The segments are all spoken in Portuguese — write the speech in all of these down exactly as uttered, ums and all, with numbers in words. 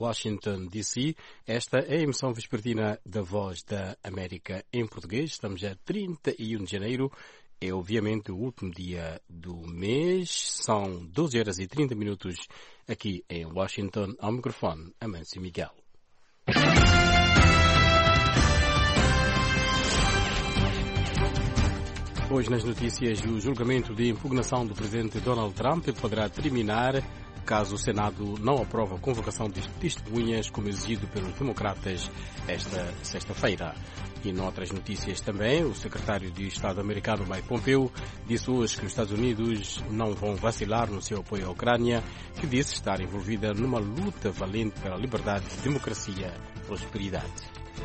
Washington, D C. Esta é a emissão vespertina da Voz da América em português. Estamos a trinta e um de janeiro. É obviamente o último dia do mês. São doze horas e trinta minutos aqui em Washington. Ao microfone, Amâncio Miguel. Hoje nas notícias, o julgamento de impugnação do presidente Donald Trump poderá terminar caso o Senado não aprove a convocação de testemunhas como exigido pelos democratas esta sexta-feira. E noutras notícias também, o secretário de Estado americano Mike Pompeo disse hoje que os Estados Unidos não vão vacilar no seu apoio à Ucrânia, que disse estar envolvida numa luta valente pela liberdade, democracia e prosperidade.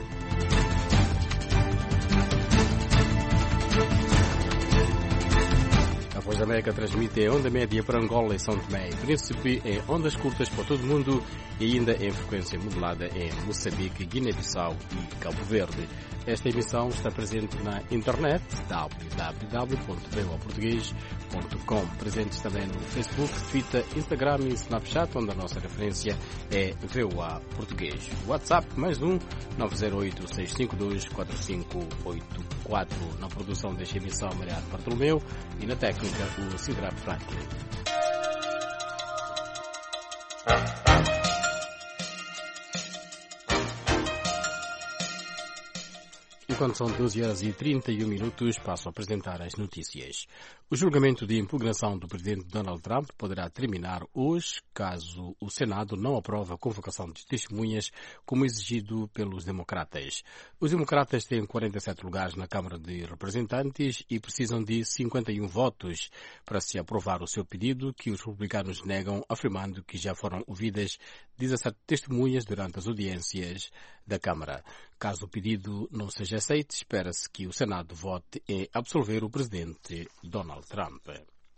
A Voz da América transmite em onda média para Angola e São Tomé e Príncipe, em ondas curtas para todo o mundo e ainda em frequência modulada em Moçambique, Guiné-Bissau e Cabo Verde. Esta emissão está presente na internet w w w ponto v o a português ponto com. Presentes também no Facebook, Twitter, Instagram e Snapchat, onde a nossa referência é V O A Português. WhatsApp mais um nove zero oito, seis cinco dois, quatro cinco oito quatro. Na produção desta emissão, Mariano Bartolomeu, e na técnica, o Cidra Franklin. Quando são doze horas e trinta e um minutos, passo a apresentar as notícias. O julgamento de impugnação do presidente Donald Trump poderá terminar hoje, caso o Senado não aprove a convocação de testemunhas como exigido pelos democratas. Os democratas têm quarenta e sete lugares na Câmara de Representantes e precisam de cinquenta e um votos para se aprovar o seu pedido, que os republicanos negam, afirmando que já foram ouvidas dezessete testemunhas durante as audiências da Câmara. Caso o pedido não seja aceito, espera-se que o Senado vote em absolver o presidente Donald Trump.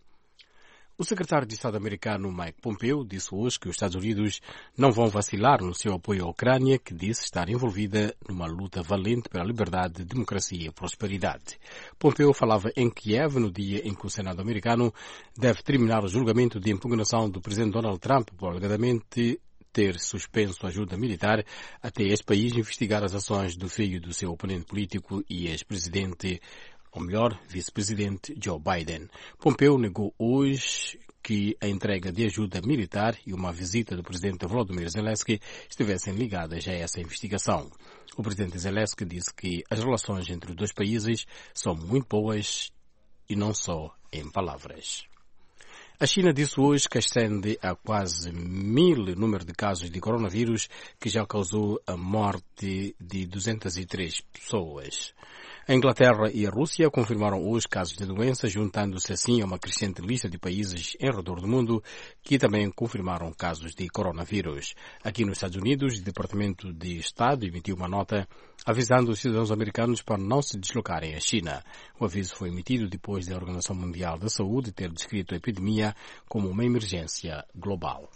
O secretário de Estado americano Mike Pompeo disse hoje que os Estados Unidos não vão vacilar no seu apoio à Ucrânia, que disse estar envolvida numa luta valente pela liberdade, democracia e prosperidade. Pompeo falava em Kiev no dia em que o Senado americano deve terminar o julgamento de impugnação do presidente Donald Trump por alegadamente ter suspenso a ajuda militar até este país investigar as ações do filho do seu oponente político e ex-presidente, ou melhor, vice-presidente Joe Biden. Pompeo negou hoje que a entrega de ajuda militar e uma visita do presidente Volodymyr Zelensky estivessem ligadas a essa investigação. O presidente Zelensky disse que as relações entre os dois países são muito boas e não só em palavras. A China disse hoje que ascende a quase mil o número de casos de coronavírus, que já causou a morte de duzentas e três pessoas. A Inglaterra e a Rússia confirmaram hoje casos de doença, juntando-se assim a uma crescente lista de países em redor do mundo que também confirmaram casos de coronavírus. Aqui nos Estados Unidos, o Departamento de Estado emitiu uma nota avisando os cidadãos americanos para não se deslocarem à China. O aviso foi emitido depois da Organização Mundial da Saúde ter descrito a epidemia como uma emergência global.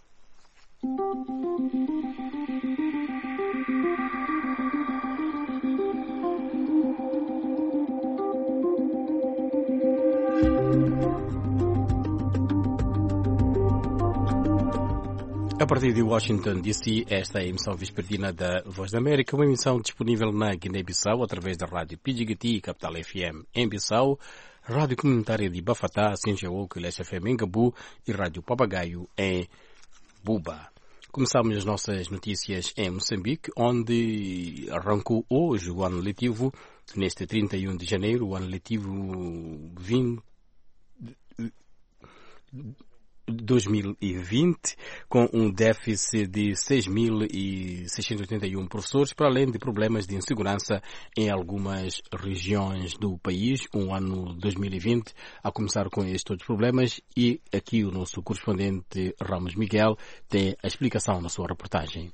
A partir de Washington, D C, esta é a emissão vespertina da Voz da América, uma emissão disponível na Guiné-Bissau através da Rádio P G T e Capital F M em Bissau, Rádio Comunitária de Bafatá, Sinjaú, Quilesh F M em Gabu e Rádio Papagaio em Buba. Começamos as nossas notícias em Moçambique, onde arrancou hoje o ano letivo, neste trinta e um de janeiro, o ano letivo dois mil e vinte, com um déficit de seis mil seiscentos e oitenta e um professores, para além de problemas de insegurança em algumas regiões do país. Um ano dois mil e vinte a começar com estes todos os problemas, e aqui o nosso correspondente Ramos Miguel tem a explicação na sua reportagem.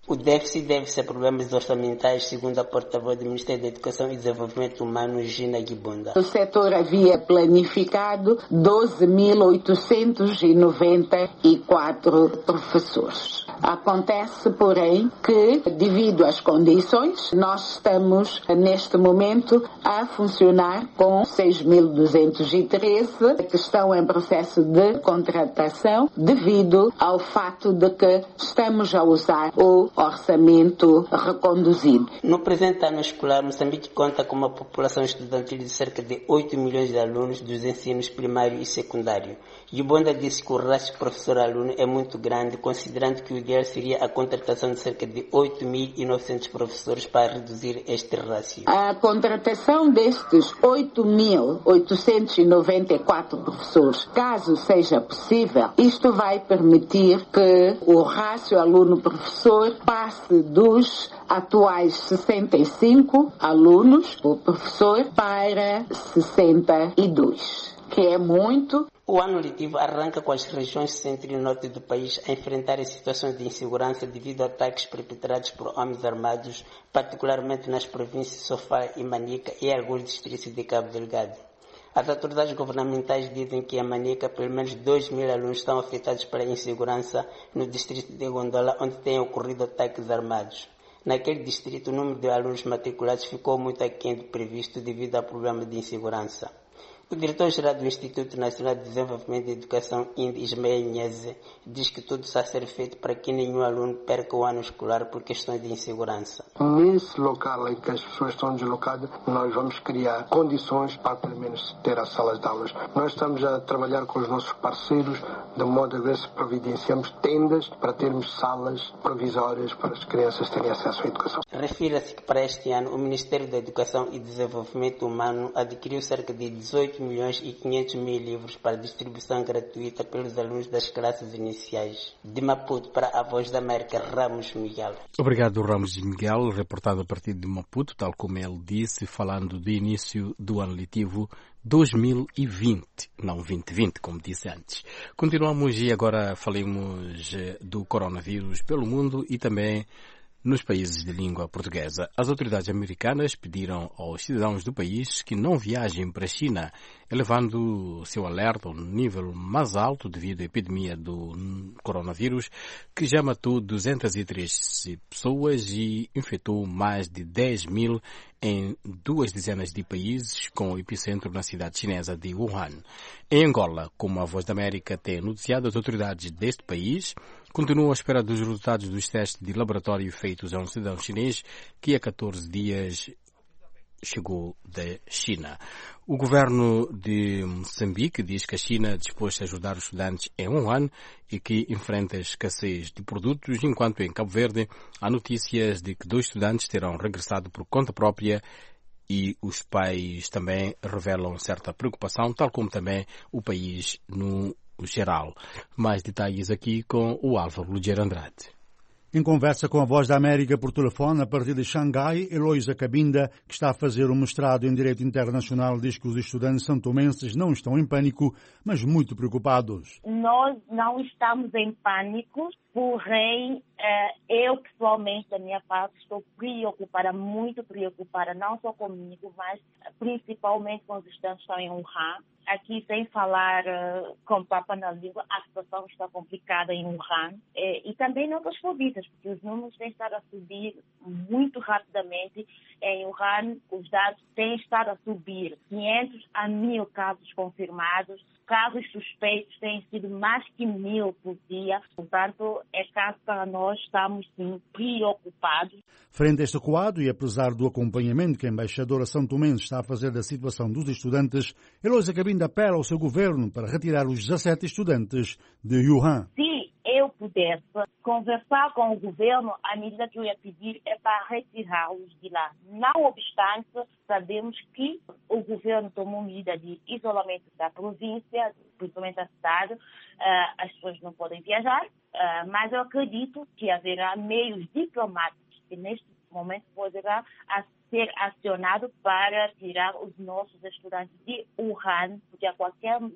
O déficit deve-se a problemas orçamentais, segundo a porta-voz do Ministério da Educação e Desenvolvimento Humano, Gina Gibunda. O setor havia planificado doze mil oitocentos e noventa e quatro professores. Acontece, porém, que, devido às condições, nós estamos, neste momento, a funcionar com seis mil duzentos e treze que estão em processo de contratação, devido ao fato de que estamos a usar o orçamento reconduzido. No presente ano escolar, Moçambique conta com uma população estudantil de cerca de oito milhões de alunos dos ensinos primário e secundário. Gibunda disse que o rácio professor-aluno é muito grande, considerando que o ideal seria a contratação de cerca de oito mil e novecentos professores para reduzir este rácio. A contratação destes oito mil oitocentos e noventa e quatro professores, caso seja possível, isto vai permitir que o rácio aluno-professor passe dos atuais sessenta e cinco alunos por professor para sessenta e dois, que é muito. O ano letivo arranca com as regiões centro e norte do país a enfrentarem situações de insegurança devido a ataques perpetrados por homens armados, particularmente nas províncias de Sofala e Manica e alguns distritos de Cabo Delgado. As autoridades governamentais dizem que em Manica pelo menos dois mil alunos estão afetados pela insegurança no distrito de Gondola, onde têm ocorrido ataques armados. Naquele distrito, o número de alunos matriculados ficou muito aquém do previsto devido ao problema de insegurança. O diretor-geral do Instituto Nacional de Desenvolvimento da Educação, I N D, Ismael Nheze, diz que tudo está a ser feito para que nenhum aluno perca o ano escolar por questões de insegurança. Nesse local em que as pessoas estão deslocadas, nós vamos criar condições para pelo menos ter as salas de aulas. Nós estamos a trabalhar com os nossos parceiros, de modo a ver se providenciamos tendas para termos salas provisórias para as crianças terem acesso à educação. Refira-se que para este ano o Ministério da Educação e Desenvolvimento Humano adquiriu cerca de dezoito milhões e quinhentos mil livros para distribuição gratuita pelos alunos das classes iniciais. De Maputo para a Voz da América, Ramos Miguel. Obrigado, Ramos Miguel, reportado a partir de Maputo, tal como ele disse, falando do início do ano letivo dois mil e vinte, não vinte vinte, como disse antes. Continuamos e agora falemos do coronavírus pelo mundo e também nos países de língua portuguesa. As autoridades americanas pediram aos cidadãos do país que não viajem para a China, elevando seu alerta ao nível mais alto devido à epidemia do coronavírus, que já matou duzentas e três pessoas e infectou mais de dez mil em duas dezenas de países, com o epicentro na cidade chinesa de Wuhan. Em Angola, como a Voz da América tem noticiado, as autoridades deste país continuam à espera dos resultados dos testes de laboratório feitos a um cidadão chinês que há catorze dias chegou da China. O governo de Moçambique diz que a China é disposta a ajudar os estudantes em Wuhan e que enfrenta a escassez de produtos, enquanto em Cabo Verde há notícias de que dois estudantes terão regressado por conta própria e os pais também revelam certa preocupação, tal como também o país no geral. Mais detalhes aqui com o Álvaro Lugeiro Andrade. Em conversa com a Voz da América por telefone a partir de Xangai, Heloísa Cabinda, que está a fazer um mestrado em Direito Internacional, diz que os estudantes santomenses não estão em pânico, mas muito preocupados. Nós não estamos em pânico, porém, eu pessoalmente, da minha parte, estou preocupada, muito preocupada, não só comigo, mas principalmente com os estudantes que estão em Wuhan. Aqui, sem falar uh, com papa na língua, a situação está complicada em Wuhan eh, e também em outras províncias, porque os números têm estado a subir muito rapidamente. Em Wuhan, os dados têm estado a subir, quinhentos a mil casos confirmados, casos suspeitos têm sido mais que mil por dia. Portanto, é caso para nós, estamos sim preocupados. Frente a este quadro e apesar do acompanhamento que a embaixadora santomense está a fazer da situação dos estudantes, Heloísa Cabinda apela ao seu governo para retirar os dezassete estudantes de Wuhan. Se eu pudesse conversar com o governo, a medida que eu ia pedir é para retirá-los de lá. Não obstante, sabemos que o governo tomou medida de isolamento da província, principalmente da cidade. Uh, as pessoas não podem viajar, uh, mas eu acredito que haverá meios diplomáticos que neste momento poderá ser acionado para tirar os nossos estudantes de Wuhan, porque a qualquer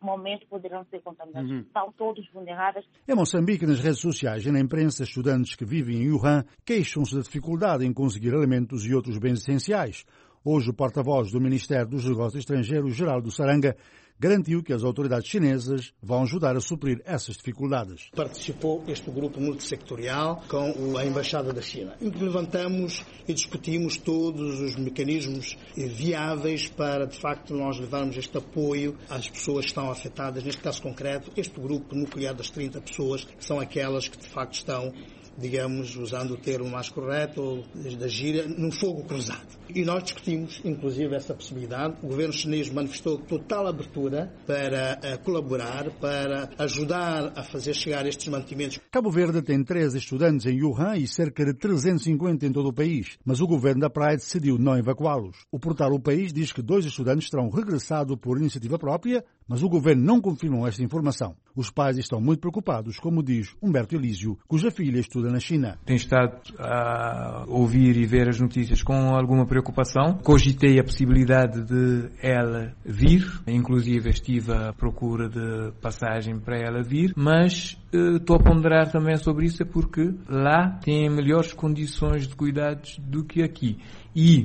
momento poderão ser contaminados. Uhum. Estão todos vulneráveis. Em Moçambique, nas redes sociais e na imprensa, estudantes que vivem em Wuhan queixam-se da dificuldade em conseguir alimentos e outros bens essenciais. Hoje, o porta-voz do Ministério dos Negócios Estrangeiros, Geraldo Saranga, garantiu que as autoridades chinesas vão ajudar a suprir essas dificuldades. Participou este grupo multissectorial com a Embaixada da China, em que levantamos e discutimos todos os mecanismos viáveis para, de facto, nós levarmos este apoio às pessoas que estão afetadas. Neste caso concreto, este grupo nuclear das trinta pessoas, que são aquelas que, de facto, estão, digamos, usando o termo mais correto, da gíria, num fogo cruzado. E nós discutimos, inclusive, essa possibilidade. O governo chinês manifestou total abertura para uh, colaborar, para ajudar a fazer chegar estes mantimentos. Cabo Verde tem treze estudantes em Wuhan e cerca de trezentos e cinquenta em todo o país, mas o governo da praia decidiu não evacuá-los. O portal O País diz que dois estudantes terão regressado por iniciativa própria, mas o governo não confirmou esta informação. Os pais estão muito preocupados, como diz Humberto Elísio, cuja filha estuda na China. Tenho estado a ouvir e ver as notícias com alguma preocupação. Cogitei a possibilidade de ela vir, inclusive estive à procura de passagem para ela vir, mas uh, estou a ponderar também sobre isso porque lá tem melhores condições de cuidados do que aqui. E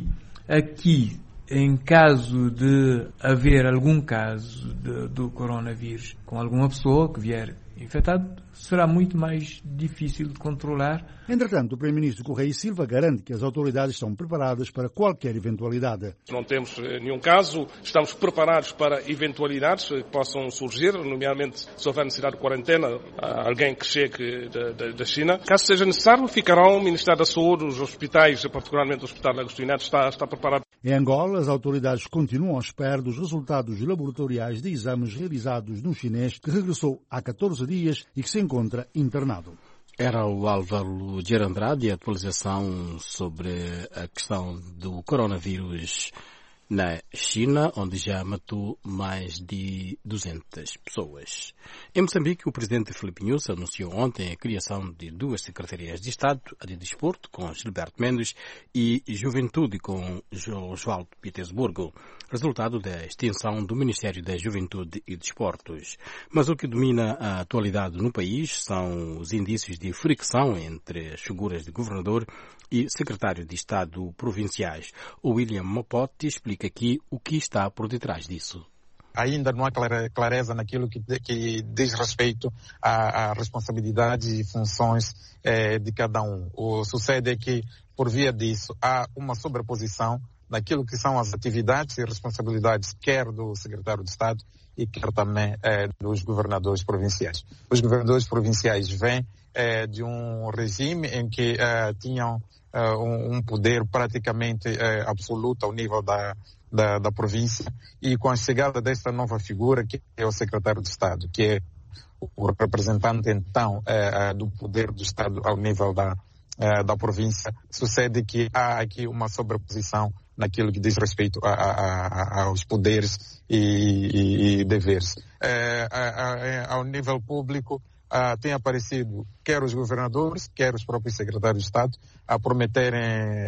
aqui, em caso de haver algum caso de, do coronavírus com alguma pessoa que vier infectado, será muito mais difícil de controlar. Entretanto, o Primeiro-Ministro Correia e Silva garante que as autoridades estão preparadas para qualquer eventualidade. Não temos nenhum caso, estamos preparados para eventualidades que possam surgir, nomeadamente se houver necessidade de quarentena, alguém que chegue da China. Caso seja necessário, ficarão o Ministério da Saúde, os hospitais, particularmente o Hospital Agostinho Neto, está, está preparado. Em Angola, as autoridades continuam à espera dos resultados laboratoriais de exames realizados no chinês, que regressou há catorze dias e que se encontra internado. Era o Álvaro de Andrade e a atualização sobre a questão do coronavírus na China, onde já matou mais de duzentas pessoas. Em Moçambique, o presidente Filipe Nyusi anunciou ontem a criação de duas secretarias de Estado, a de Desporto, com Gilberto Mendes, e Juventude, com Oswaldo Petersburgo, resultado da extensão do Ministério da Juventude e Desportos. Mas o que domina a atualidade no país são os indícios de fricção entre as figuras de governador e secretário de Estado provinciais. O William Mopote explica aqui o que está por detrás disso. Ainda não há clareza naquilo que, que diz respeito à, à responsabilidade e funções eh, de cada um. O sucede é que, por via disso, há uma sobreposição naquilo que são as atividades e responsabilidades, quer do secretário de Estado e quer também eh, dos governadores provinciais. Os governadores provinciais vêm eh, de um regime em que eh, tinham eh, um, um poder praticamente eh, absoluto ao nível da, da, da província, e com a chegada desta nova figura, que é o secretário de Estado, que é o representante então eh, do poder do Estado ao nível da, eh, da província, sucede que há aqui uma sobreposição naquilo que diz respeito a, a, a, aos poderes e, e, e deveres. É, a, a, ao nível público, a, tem aparecido quer os governadores, quer os próprios secretários de Estado, a prometerem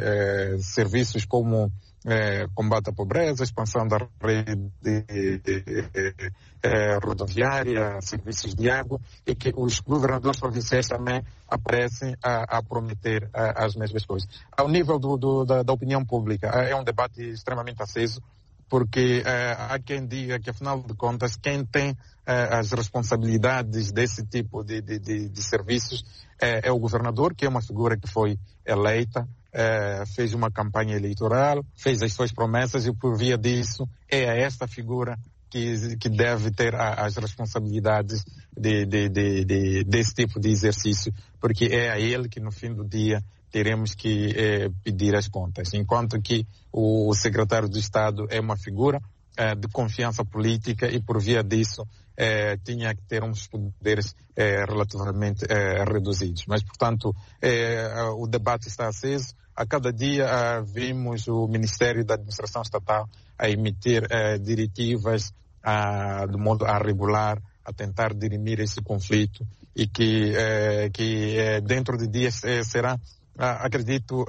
é, serviços como é, combate à pobreza, expansão da rede de, de, de, é, rodoviária, serviços de água, e que os governadores provinciais também aparecem a, a prometer a, as mesmas coisas. Ao nível do, do, da, da opinião pública, é um debate extremamente aceso, porque é, há quem diga que, afinal de contas, quem tem é, as responsabilidades desse tipo de, de, de, de serviços é, é o governador, que é uma figura que foi eleita, é, fez uma campanha eleitoral, fez as suas promessas, e por via disso é a esta figura que, que deve ter a, as responsabilidades de, de, de, de, desse tipo de exercício, porque é a ele que, no fim do dia, teremos que eh, pedir as contas, enquanto que o secretário de Estado é uma figura eh, de confiança política, e por via disso eh, tinha que ter uns poderes eh, relativamente eh, reduzidos. Mas, portanto, eh, o debate está aceso. A cada dia eh, vimos o Ministério da Administração Estatal a emitir eh, diretivas ah, de modo a regular, a tentar dirimir esse conflito, e que, eh, que eh, dentro de dias eh, será acredito,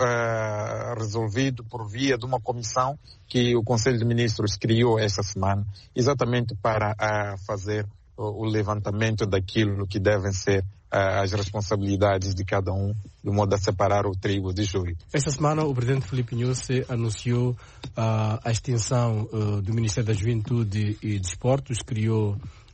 resolvido por via de uma comissão que o Conselho de Ministros criou esta semana, exatamente para fazer o levantamento daquilo que devem ser as responsabilidades de cada um, de modo a separar o trigo de joio. Esta semana o presidente Filipe Nyusi anunciou uh, a extensão uh, do Ministério da Juventude e Desportos, criou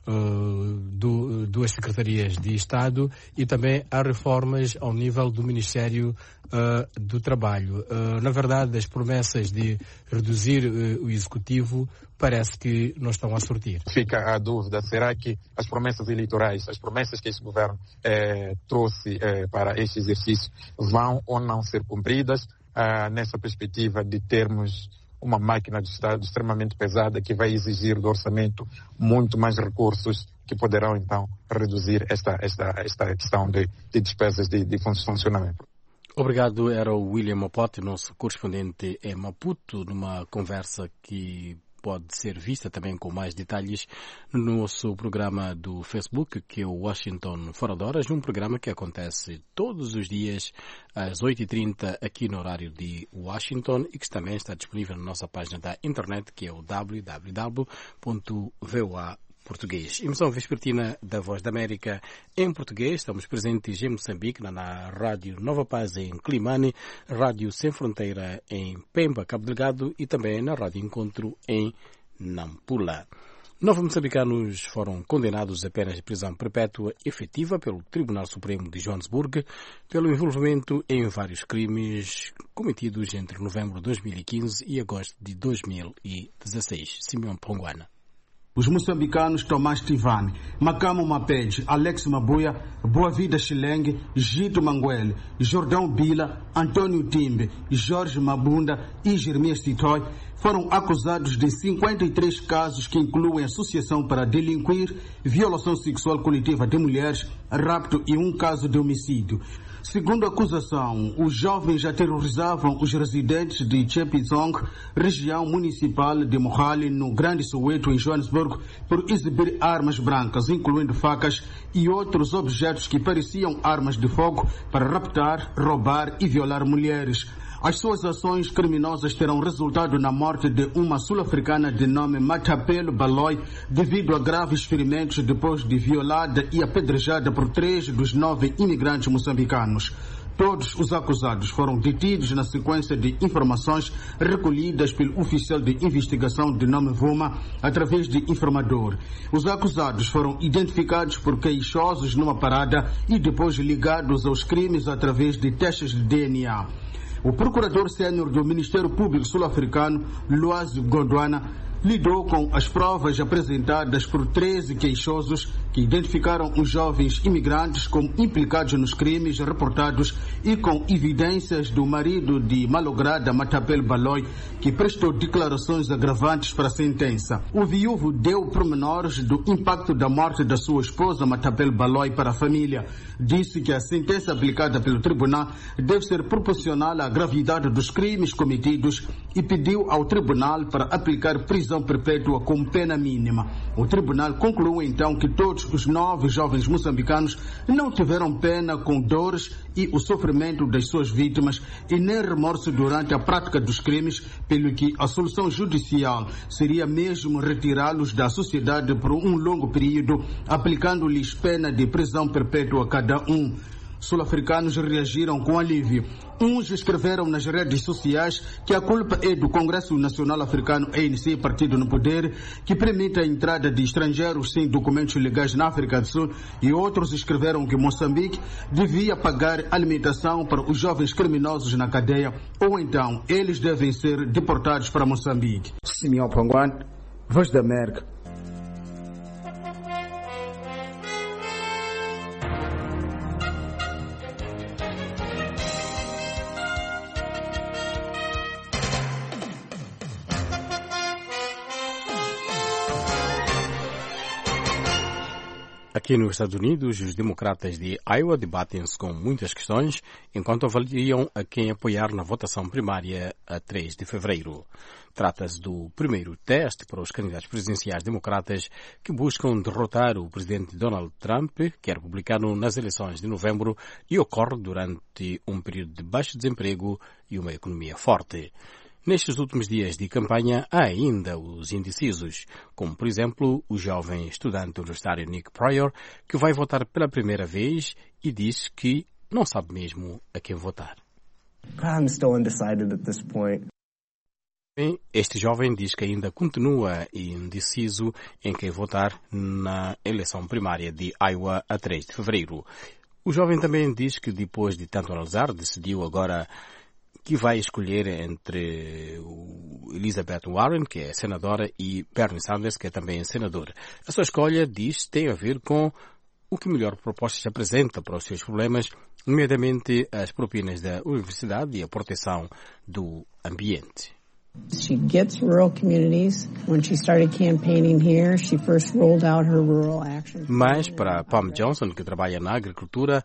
uh, do, duas secretarias de Estado e também há reformas ao nível do Ministério uh, do Trabalho. Uh, na verdade, as promessas de reduzir uh, o Executivo parece que não estão a sortir. Fica a dúvida, será que as promessas eleitorais, as promessas que este governo eh, trouxe eh, para este exercício vão ou não ser cumpridas ah, nessa perspectiva de termos uma máquina de Estado extremamente pesada que vai exigir do orçamento muito mais recursos que poderão então reduzir esta, esta, esta questão de, de despesas de, de funcionamento. Obrigado, era o William Mapote, nosso correspondente em Maputo, numa conversa que pode ser vista também com mais detalhes no nosso programa do Facebook, que é o Washington Fora de Horas, um programa que acontece todos os dias às oito e trinta aqui no horário de Washington e que também está disponível na nossa página da internet, que é o w w w ponto voa português. Emissão vespertina da Voz da América em português. Estamos presentes em Moçambique, na, na Rádio Nova Paz em Climane, Rádio Sem Fronteira em Pemba, Cabo Delgado e também na Rádio Encontro em Nampula. Nove moçambicanos foram condenados a penas de prisão perpétua efetiva pelo Tribunal Supremo de Joanesburgo pelo envolvimento em vários crimes cometidos entre novembro de dois mil e quinze e agosto de dois mil e dezesseis. Simeão Ponguana. Os moçambicanos Tomás Tivani, Macamo Mapede, Alex Mabuia, Boa Vida Xileng, Gito Manguele, Jordão Bila, Antônio Timbe, Jorge Mabunda e Jeremias Titoy foram acusados de cinquenta e três casos que incluem associação para delinquir, violação sexual coletiva de mulheres, rapto e um caso de homicídio. Segundo a acusação, os jovens aterrorizavam os residentes de Chepizong, região municipal de Mohali, no Grande Soweto, em Joanesburgo, por exibir armas brancas, incluindo facas e outros objetos que pareciam armas de fogo, para raptar, roubar e violar mulheres. As suas ações criminosas terão resultado na morte de uma sul-africana de nome Matapelo Baloy, devido a graves ferimentos depois de violada e apedrejada por três dos nove imigrantes moçambicanos. Todos os acusados foram detidos na sequência de informações recolhidas pelo oficial de investigação de nome Vuma, através de informador. Os acusados foram identificados por queixosos numa parada e depois ligados aos crimes através de testes de D N A. O procurador sênior do Ministério Público Sul-Africano, Luaz Gondwana, lidou com as provas apresentadas por treze queixosos que identificaram os jovens imigrantes como implicados nos crimes reportados e com evidências do marido de malograda Matapelo Baloy, que prestou declarações agravantes para a sentença. O viúvo deu pormenores do impacto da morte da sua esposa Matapelo Baloy para a família. Disse que a sentença aplicada pelo tribunal deve ser proporcional à gravidade dos crimes cometidos e pediu ao tribunal para aplicar prisão perpétua como pena mínima. O tribunal concluiu então que todos os nove jovens moçambicanos não tiveram pena com dores e o sofrimento das suas vítimas e nem remorso durante a prática dos crimes, pelo que a solução judicial seria mesmo retirá-los da sociedade por um longo período, aplicando-lhes pena de prisão perpétua a cada um. Sul-africanos reagiram com alívio. Uns escreveram nas redes sociais que a culpa é do Congresso Nacional Africano, A N C, partido no poder, que permite a entrada de estrangeiros sem documentos legais na África do Sul, e outros escreveram que Moçambique devia pagar alimentação para os jovens criminosos na cadeia, ou então eles devem ser deportados para Moçambique. Simeão Ponguan, Voz da América. Aqui nos Estados Unidos, os democratas de Iowa debatem-se com muitas questões enquanto avaliam a quem apoiar na votação primária a três de fevereiro. Trata-se do primeiro teste para os candidatos presidenciais democratas que buscam derrotar o presidente Donald Trump, que é republicano, nas eleições de novembro e ocorre durante um período de baixo desemprego e uma economia forte. Nestes últimos dias de campanha, há ainda os indecisos, como, por exemplo, o jovem estudante universitário Nick Pryor, que vai votar pela primeira vez e diz que não sabe mesmo a quem votar. I'm still undecided at this point. Este jovem diz que ainda continua indeciso em quem votar na eleição primária de Iowa a três de fevereiro. O jovem também diz que depois de tanto analisar, decidiu agora que vai escolher entre Elizabeth Warren, que é senadora, e Bernie Sanders, que é também senador. A sua escolha, diz, tem a ver com o que melhor propostas apresenta para os seus problemas, nomeadamente as propinas da universidade e a proteção do ambiente. She gets rural communities. When she started campaigning here, she first rolled out her rural action. Mas para Pam Johnson, que trabalha na agricultura,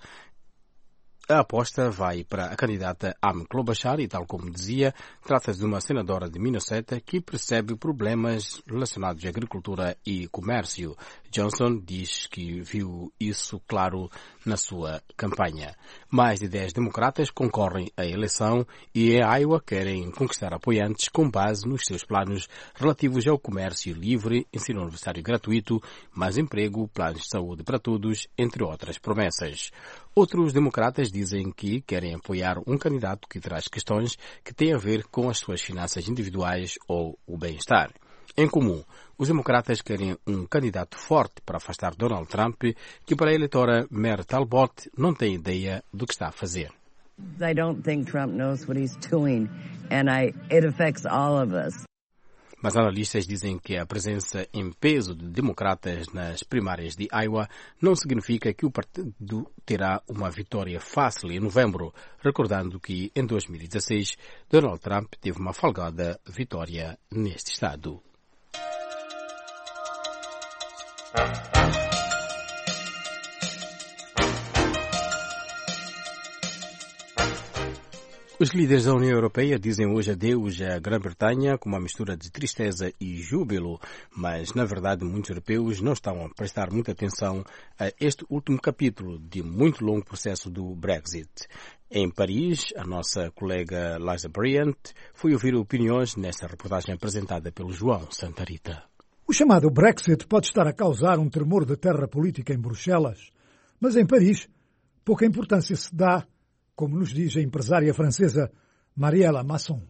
a aposta vai para a candidata Amy Klobuchar e, tal como dizia, trata-se de uma senadora de Minnesota que percebe problemas relacionados à agricultura e comércio. Johnson diz que viu isso claro na sua campanha. Mais de dez democratas concorrem à eleição e em Iowa querem conquistar apoiantes com base nos seus planos relativos ao comércio livre, ensino universitário gratuito, mais emprego, planos de saúde para todos, entre outras promessas. Outros democratas dizem que querem apoiar um candidato que traz questões que têm a ver com as suas finanças individuais ou o bem-estar. Em comum, os democratas querem um candidato forte para afastar Donald Trump, que para a eleitora Mary Talbot não tem ideia do que está a fazer. I don't think Trump knows what he's doing, and I, it affects all of us. Mas analistas dizem que a presença em peso de democratas nas primárias de Iowa não significa que o partido terá uma vitória fácil em novembro, recordando que em dois mil e dezasseis Donald Trump teve uma folgada vitória neste estado. Os líderes da União Europeia dizem hoje adeus à Grã-Bretanha com uma mistura de tristeza e júbilo, mas, na verdade, muitos europeus não estão a prestar muita atenção a este último capítulo de muito longo processo do Brexit. Em Paris, a nossa colega Liza Bryant foi ouvir opiniões nesta reportagem apresentada pelo João Santa Rita. O chamado Brexit pode estar a causar um tremor de terra política em Bruxelas, mas em Paris pouca importância se dá, como nos diz a empresária francesa Mariela Masson.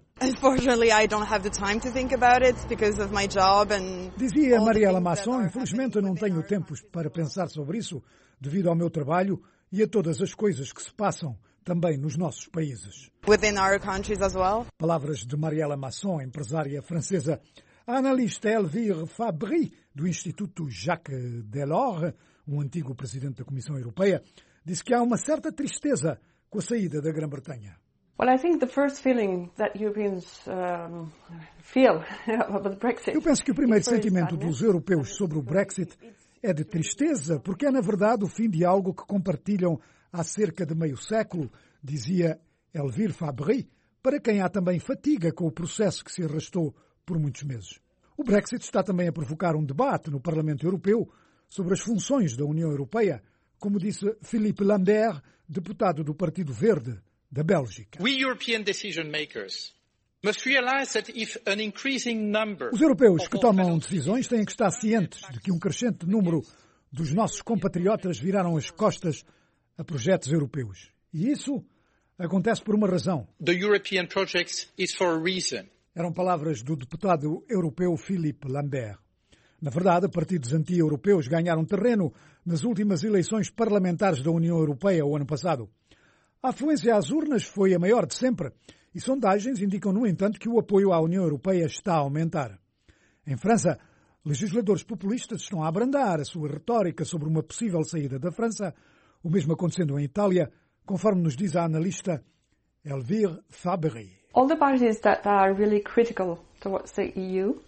Dizia Mariela Masson, infelizmente eu não tenho tempo para pensar sobre isso devido ao meu trabalho e a todas as coisas que se passam também nos nossos países. Within our countries as well. Palavras de Mariela Masson, empresária francesa. A analista Elvire Fabry, do Instituto Jacques Delors, um antigo presidente da Comissão Europeia, disse que há uma certa tristeza com a saída da Grã-Bretanha. Well, I think the first feeling that Europeans um, feel about Brexit. Eu penso que o primeiro sentimento dos europeus sobre o Brexit é de tristeza, porque é na verdade o fim de algo que compartilham há cerca de meio século, dizia Elvire Fabry, para quem há também fatiga com o processo que se arrastou por muitos meses. O Brexit está também a provocar um debate no Parlamento Europeu sobre as funções da União Europeia, como disse Philippe Lambert, deputado do Partido Verde da Bélgica. We European decision makers must realize that if an increasing number Os europeus que tomam decisões têm que estar cientes de que um crescente número dos nossos compatriotas viraram as costas a projetos europeus. E isso acontece por uma razão. The European project is for a reason. Eram palavras do deputado europeu Philippe Lambert. Na verdade, partidos anti-europeus ganharam terreno nas últimas eleições parlamentares da União Europeia o ano passado. A afluência às urnas foi a maior de sempre e sondagens indicam, no entanto, que o apoio à União Europeia está a aumentar. Em França, legisladores populistas estão a abrandar a sua retórica sobre uma possível saída da França, o mesmo acontecendo em Itália, conforme nos diz a analista Elvire Fabry. All the parties that are really critical towards the E U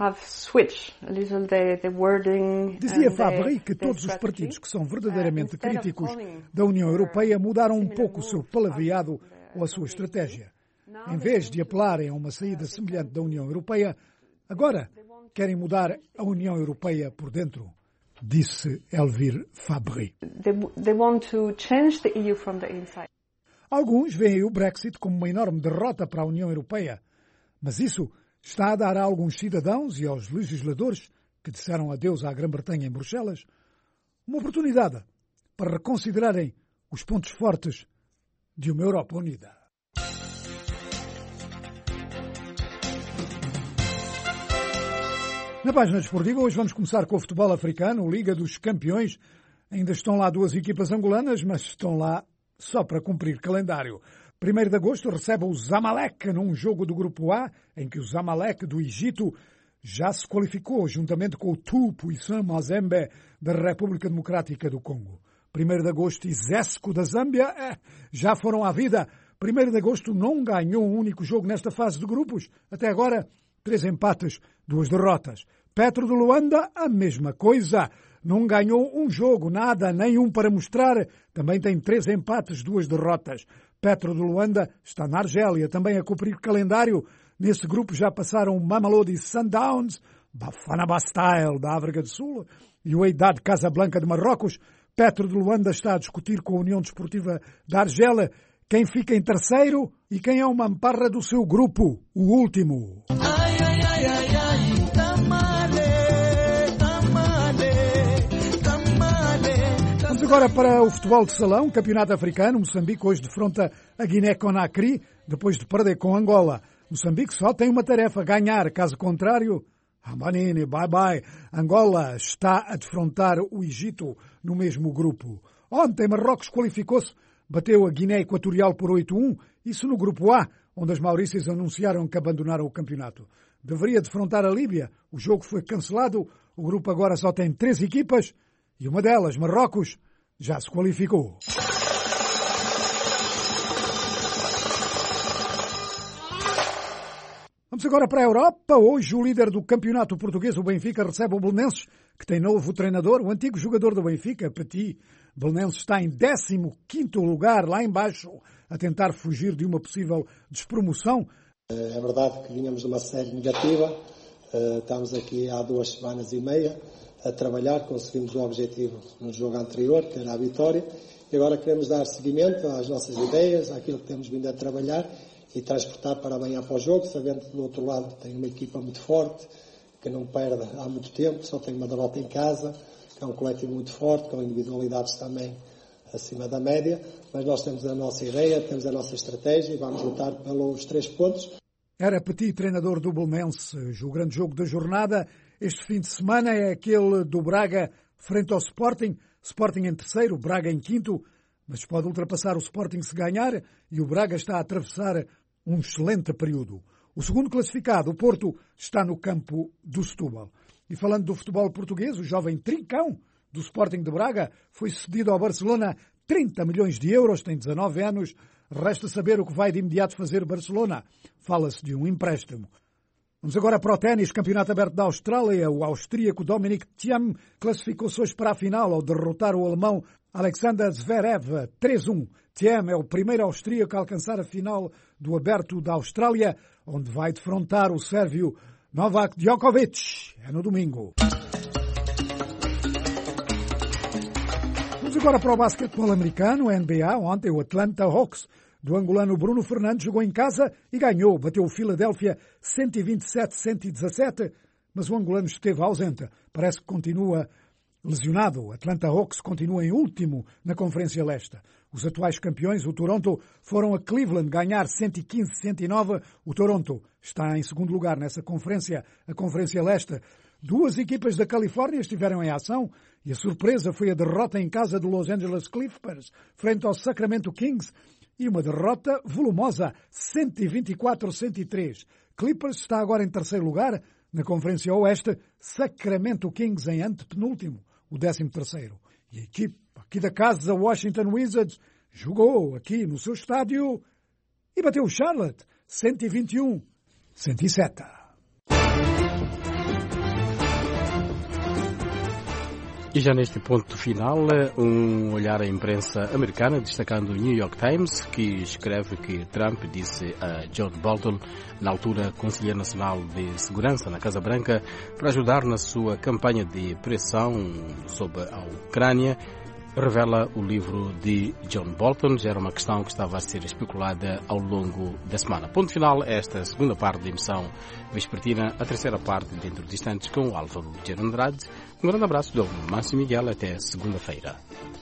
have switched a little the, the wording. Dizia Fabry que todos os partidos que são verdadeiramente críticos da União Europeia mudaram um pouco o seu palavreado ou a sua estratégia. Em vez de apelarem a uma saída semelhante da União Europeia, agora querem mudar a União Europeia por dentro, disse Elvire Fabry. They, they want to change the E U from the inside. Alguns veem o Brexit como uma enorme derrota para a União Europeia, mas isso está a dar a alguns cidadãos e aos legisladores que disseram adeus à Grã-Bretanha em Bruxelas uma oportunidade para reconsiderarem os pontos fortes de uma Europa unida. Na página desportiva, hoje vamos começar com o futebol africano, Liga dos Campeões. Ainda estão lá duas equipas angolanas, mas estão lá só para cumprir calendário. primeiro de agosto recebe o Zamalek num jogo do Grupo A, em que o Zamalek do Egito já se qualificou, juntamente com o Tupo e Sam Mazembe da República Democrática do Congo. primeiro de agosto e Zesco da Zâmbia eh, já foram à vida. primeiro de agosto não ganhou um único jogo nesta fase de grupos. Até agora, três empates, duas derrotas. Petro de Luanda, a mesma coisa. Não ganhou um jogo, nada, nenhum para mostrar. Também tem três empates, duas derrotas. Petro de Luanda está na Argélia, também a cumprir calendário. Nesse grupo já passaram o Mamelodi Sundowns, Bafana Bastille da África do Sul e o Wydad Casablanca de Marrocos. Petro de Luanda está a discutir com a União Desportiva da Argélia quem fica em terceiro e quem é uma amparra do seu grupo, o último. Ai, ai, ai, ai, ai, tamale, tamale, tamale. Vamos agora para o futebol de salão, campeonato africano. Moçambique hoje defronta a Guiné-Conakry depois de perder com Angola. Moçambique só tem uma tarefa, ganhar, caso contrário, Ambanini, bye bye. Angola está a defrontar o Egito no mesmo grupo. Ontem Marrocos qualificou-se, bateu a Guiné Equatorial por oito a um, isso no grupo A, onde as Maurícias anunciaram que abandonaram o campeonato. Deveria defrontar a Líbia, o jogo foi cancelado, o grupo agora só tem três equipas e uma delas, Marrocos, já se qualificou. Vamos agora para a Europa. Hoje o líder do campeonato português, o Benfica, recebe o Belenenses, que tem novo treinador, o antigo jogador do Benfica, Petit. Belenenses está em décimo quinto lugar, lá embaixo, a tentar fugir de uma possível despromoção. É verdade que vinhamos de uma série negativa, estamos aqui há duas semanas e meia a trabalhar, conseguimos o objetivo no jogo anterior, que era a vitória, e agora queremos dar seguimento às nossas ideias, àquilo que temos vindo a trabalhar, e transportar para amanhã para o jogo, sabendo que do outro lado tem uma equipa muito forte, que não perde há muito tempo, só tem uma derrota em casa, que é um coletivo muito forte, com individualidades também acima da média, mas nós temos a nossa ideia, temos a nossa estratégia e vamos lutar pelos três pontos. Era Petit, treinador do Belenenses. O grande jogo da jornada este fim de semana é aquele do Braga frente ao Sporting. Sporting em terceiro, Braga em quinto, mas pode ultrapassar o Sporting se ganhar e o Braga está a atravessar um excelente período. O segundo classificado, o Porto, está no campo do Setúbal. E falando do futebol português, o jovem Trincão do Sporting de Braga foi cedido ao Barcelona trinta milhões de euros, tem dezanove anos. Resta saber o que vai de imediato fazer Barcelona. Fala-se de um empréstimo. Vamos agora para o ténis, Campeonato Aberto da Austrália. O austríaco Dominic Thiem classificou-se hoje para a final ao derrotar o alemão Alexander Zverev três a um. Thiem é o primeiro austríaco a alcançar a final do Aberto da Austrália, onde vai defrontar o sérvio Novak Djokovic. É no domingo. Vamos agora para o basquetebol americano, N B A. Ontem o Atlanta Hawks do angolano Bruno Fernandes jogou em casa e ganhou. Bateu o Philadelphia cento e vinte e sete a cento e dezassete, mas o angolano esteve ausente. Parece que continua lesionado. O Atlanta Hawks continua em último na Conferência Leste. Os atuais campeões, o Toronto, foram a Cleveland ganhar cento e quinze a cento e nove. O Toronto está em segundo lugar nessa conferência, a Conferência Leste. Duas equipas da Califórnia estiveram em ação e a surpresa foi a derrota em casa do Los Angeles Clippers frente ao Sacramento Kings e uma derrota volumosa, cento e vinte e quatro a cento e três. Clippers está agora em terceiro lugar na Conferência Oeste, Sacramento Kings em antepenúltimo, o décimo terceiro. E a equipe aqui da casa, Washington Wizards, jogou aqui no seu estádio e bateu o Charlotte, cento e vinte e um a cento e sete. E já neste ponto final, um olhar à imprensa americana, destacando o New York Times, que escreve que Trump disse a John Bolton, na altura Conselheiro Nacional de Segurança na Casa Branca, para ajudar na sua campanha de pressão sobre a Ucrânia. Revela o livro de John Bolton. Já era uma questão que estava a ser especulada ao longo da semana. Ponto final, esta segunda parte da emissão vespertina, a terceira parte dentro de instantes com o Álvaro de Andrade. Um grande abraço do Márcio Miguel, até segunda-feira.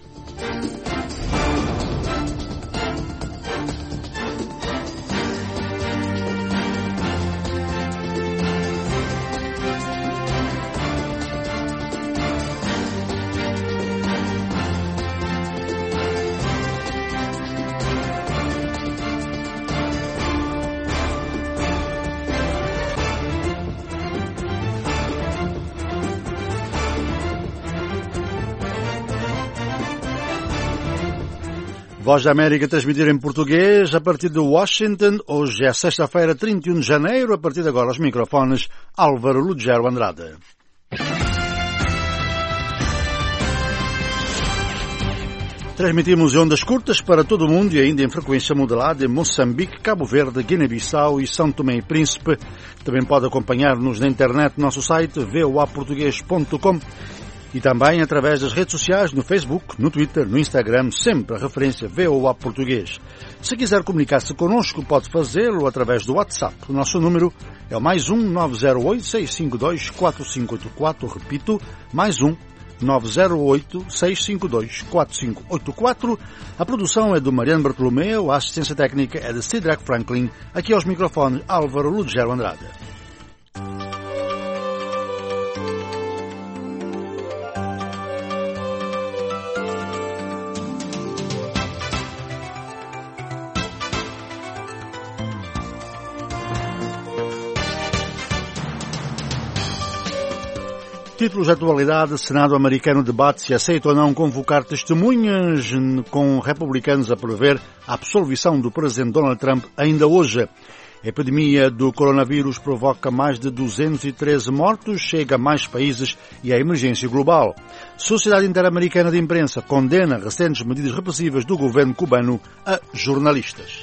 Voz da América transmitir em português a partir de Washington. Hoje é sexta-feira, trinta e um de janeiro. A partir de agora, os microfones, Álvaro Lugero Andrade. Transmitimos em ondas curtas para todo o mundo e ainda em frequência modulada em Moçambique, Cabo Verde, Guiné-Bissau e São Tomé e Príncipe. Também pode acompanhar-nos na internet no nosso site v o a português ponto com. E também através das redes sociais, no Facebook, no Twitter, no Instagram, sempre a referência V O A Português. Se quiser comunicar-se connosco, pode fazê-lo através do WhatsApp. O nosso número é o mais um nove zero oito, seis cinco dois, quatro cinco oito quatro. Repito, mais um nove zero oito, seis cinco dois, quatro cinco oito quatro. A produção é do Mariano Bartolomeu, a assistência técnica é de Cedric Franklin. Aqui aos microfones, Álvaro Lugero Andrade. Títulos de atualidade: Senado americano debate se aceita ou não convocar testemunhas, com republicanos a prever a absolvição do presidente Donald Trump ainda hoje. A epidemia do coronavírus provoca mais de duzentos e treze mortos, chega a mais países e a emergência global. Sociedade Interamericana de Imprensa condena recentes medidas repressivas do governo cubano a jornalistas.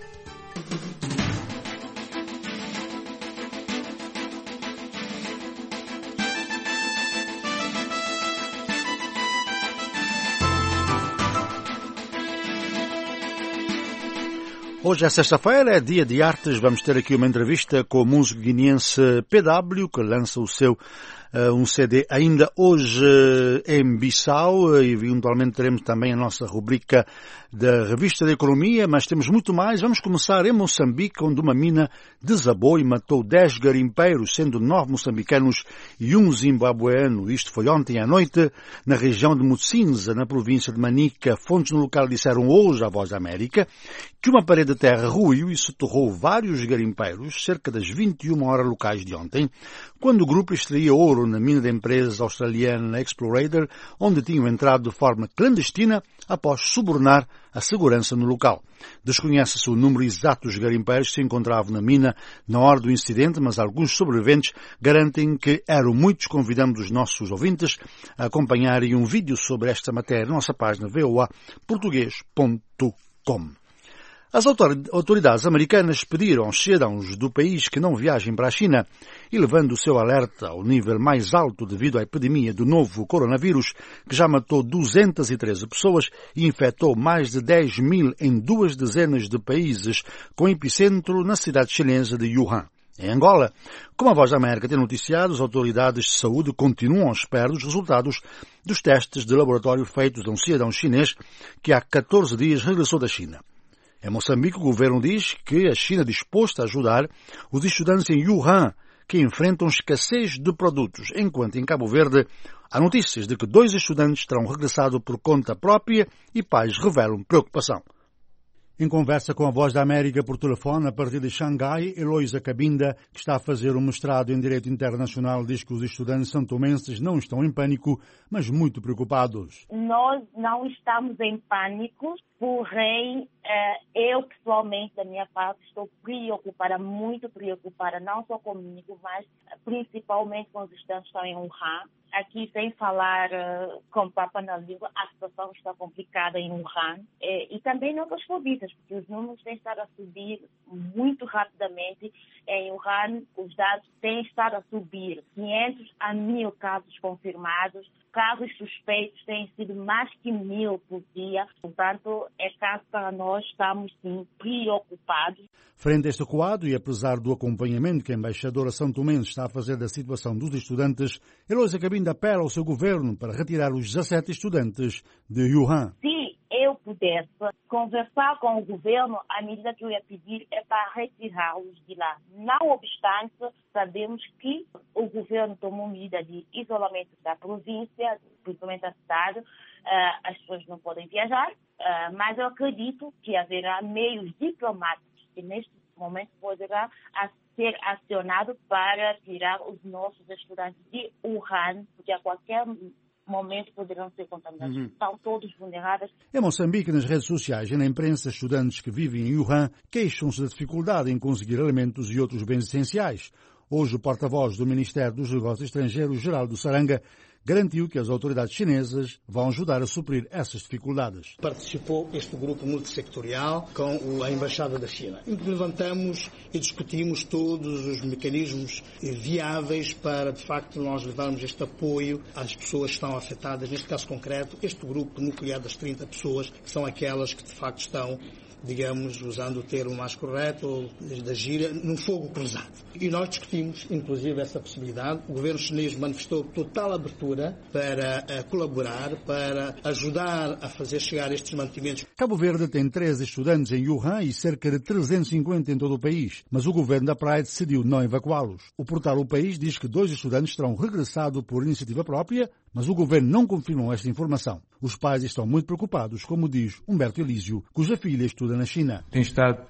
Hoje é sexta-feira, é dia de artes. Vamos ter aqui uma entrevista com o músico guineense P W, que lança o seu uh, um C D ainda hoje uh, em Bissau, e eventualmente teremos também a nossa rubrica da Revista da Economia, mas temos muito mais. Vamos começar em Moçambique, onde uma mina desabou e matou dez garimpeiros, sendo nove moçambicanos e um zimbabueano. Isto foi ontem à noite, na região de Mutsinza, na província de Manica. Fontes no local disseram hoje à Voz da América que uma parede de terra ruiu e soterrou vários garimpeiros cerca das vinte e uma horas locais de ontem, quando o grupo extraía ouro na mina da empresa australiana Explorator, onde tinham entrado de forma clandestina após subornar a segurança no local. Desconhece-se o número exato dos garimpeiros que se encontravam na mina na hora do incidente, mas alguns sobreviventes garantem que eram muitos. Convidamos os nossos ouvintes a acompanharem um vídeo sobre esta matéria na nossa página v o a português ponto com. As autoridades americanas pediram aos cidadãos do país que não viajem para a China, elevando o seu alerta ao nível mais alto devido à epidemia do novo coronavírus, que já matou duzentas e treze pessoas e infectou mais de dez mil em duas dezenas de países, com epicentro na cidade chinesa de Wuhan. Em Angola, como a Voz da América tem noticiado, as autoridades de saúde continuam à espera dos resultados dos testes de laboratório feitos a um cidadão chinês que há catorze dias regressou da China. Em Moçambique, o governo diz que a China é disposta a ajudar os estudantes em Wuhan, que enfrentam escassez de produtos, enquanto em Cabo Verde há notícias de que dois estudantes terão regressado por conta própria e pais revelam preocupação. Em conversa com a Voz da América por telefone, a partir de Xangai, Heloísa Cabinda, que está a fazer um mestrado em Direito Internacional, diz que os estudantes santomenses não estão em pânico, mas muito preocupados. Nós não estamos em pânico, Porém, eu pessoalmente, da minha parte, estou preocupada, muito preocupada, não só comigo, mas principalmente com os estudantes que estão em Wuhan. Aqui, sem falar uh, com papa na língua, a situação está complicada em Wuhan e, e também em outras províncias, porque os números têm estado a subir muito rapidamente. Em Wuhan, os dados têm estado a subir, quinhentos a mil casos confirmados, casos suspeitos têm sido mais que mil por dia. Portanto, é caso para nós, estamos sim preocupados. Frente a este quadro e apesar do acompanhamento que a embaixadora São Tomense está a fazer da situação dos estudantes, Heloísa Cabinda apela ao seu governo para retirar os dezassete estudantes de Wuhan. Se eu pudesse conversar com o governo, a medida que eu ia pedir é para retirá-los de lá. Não obstante, sabemos que o governo tomou medida de isolamento da província, principalmente da cidade. Uh, as pessoas não podem viajar, uh, mas eu acredito que haverá meios diplomáticos que neste momento poderá ser acionado para tirar os nossos estudantes de Wuhan, porque a qualquer momento poderão ser contaminados. Uhum. Estão todos vulneráveis. Em Moçambique, nas redes sociais e na imprensa, estudantes que vivem em Wuhan queixam-se da dificuldade em conseguir alimentos e outros bens essenciais. Hoje, o porta-voz do Ministério dos Negócios Estrangeiros, Geraldo Saranga, garantiu que as autoridades chinesas vão ajudar a suprir essas dificuldades. Participou este grupo multissectorial com a Embaixada da China, em que levantamos e discutimos todos os mecanismos viáveis para, de facto, nós levarmos este apoio às pessoas que estão afetadas. Neste caso concreto, este grupo nuclear das trinta pessoas, que são aquelas que, de facto, estão, digamos, usando o termo mais correto, da gíria, num fogo cruzado. E nós discutimos, inclusive, essa possibilidade. O governo chinês manifestou total abertura para uh, colaborar, para ajudar a fazer chegar estes mantimentos. Cabo Verde tem treze estudantes em Wuhan e cerca de trezentos e cinquenta em todo o país, mas o governo da praia decidiu não evacuá-los. O portal O País diz que dois estudantes terão regressado por iniciativa própria, mas o governo não confirmou esta informação. Os pais estão muito preocupados, como diz Humberto Elísio, cuja filha estuda na China. Tenho estado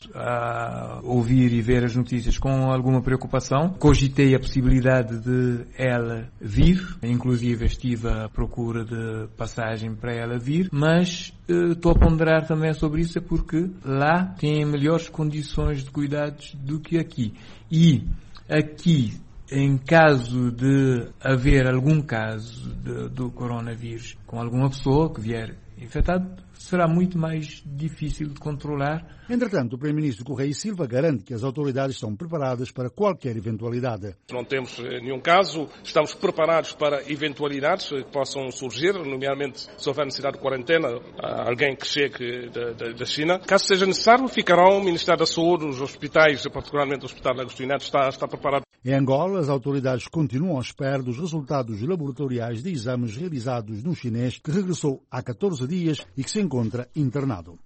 a ouvir e ver as notícias com alguma preocupação. Cogitei a possibilidade de ela vir, inclusive estive à procura de passagem para ela vir, mas uh, estou a ponderar também sobre isso porque lá tem melhores condições de cuidados do que aqui. E aqui, em caso de haver algum caso de, do coronavírus com alguma pessoa que vier infectado, será muito mais difícil de controlar. Entretanto, o Primeiro-Ministro Correia e Silva garante que as autoridades estão preparadas para qualquer eventualidade. Não temos nenhum caso, estamos preparados para eventualidades que possam surgir, nomeadamente se houver necessidade de quarentena, alguém que chegue da, da, da China. Caso seja necessário, ficarão o Ministério da Saúde, os hospitais, particularmente o Hospital Agostinho Neto, está, está preparado. Em Angola, as autoridades continuam à espera dos resultados laboratoriais de exames realizados no chinês, que regressou há catorze dias e que se encontra internado.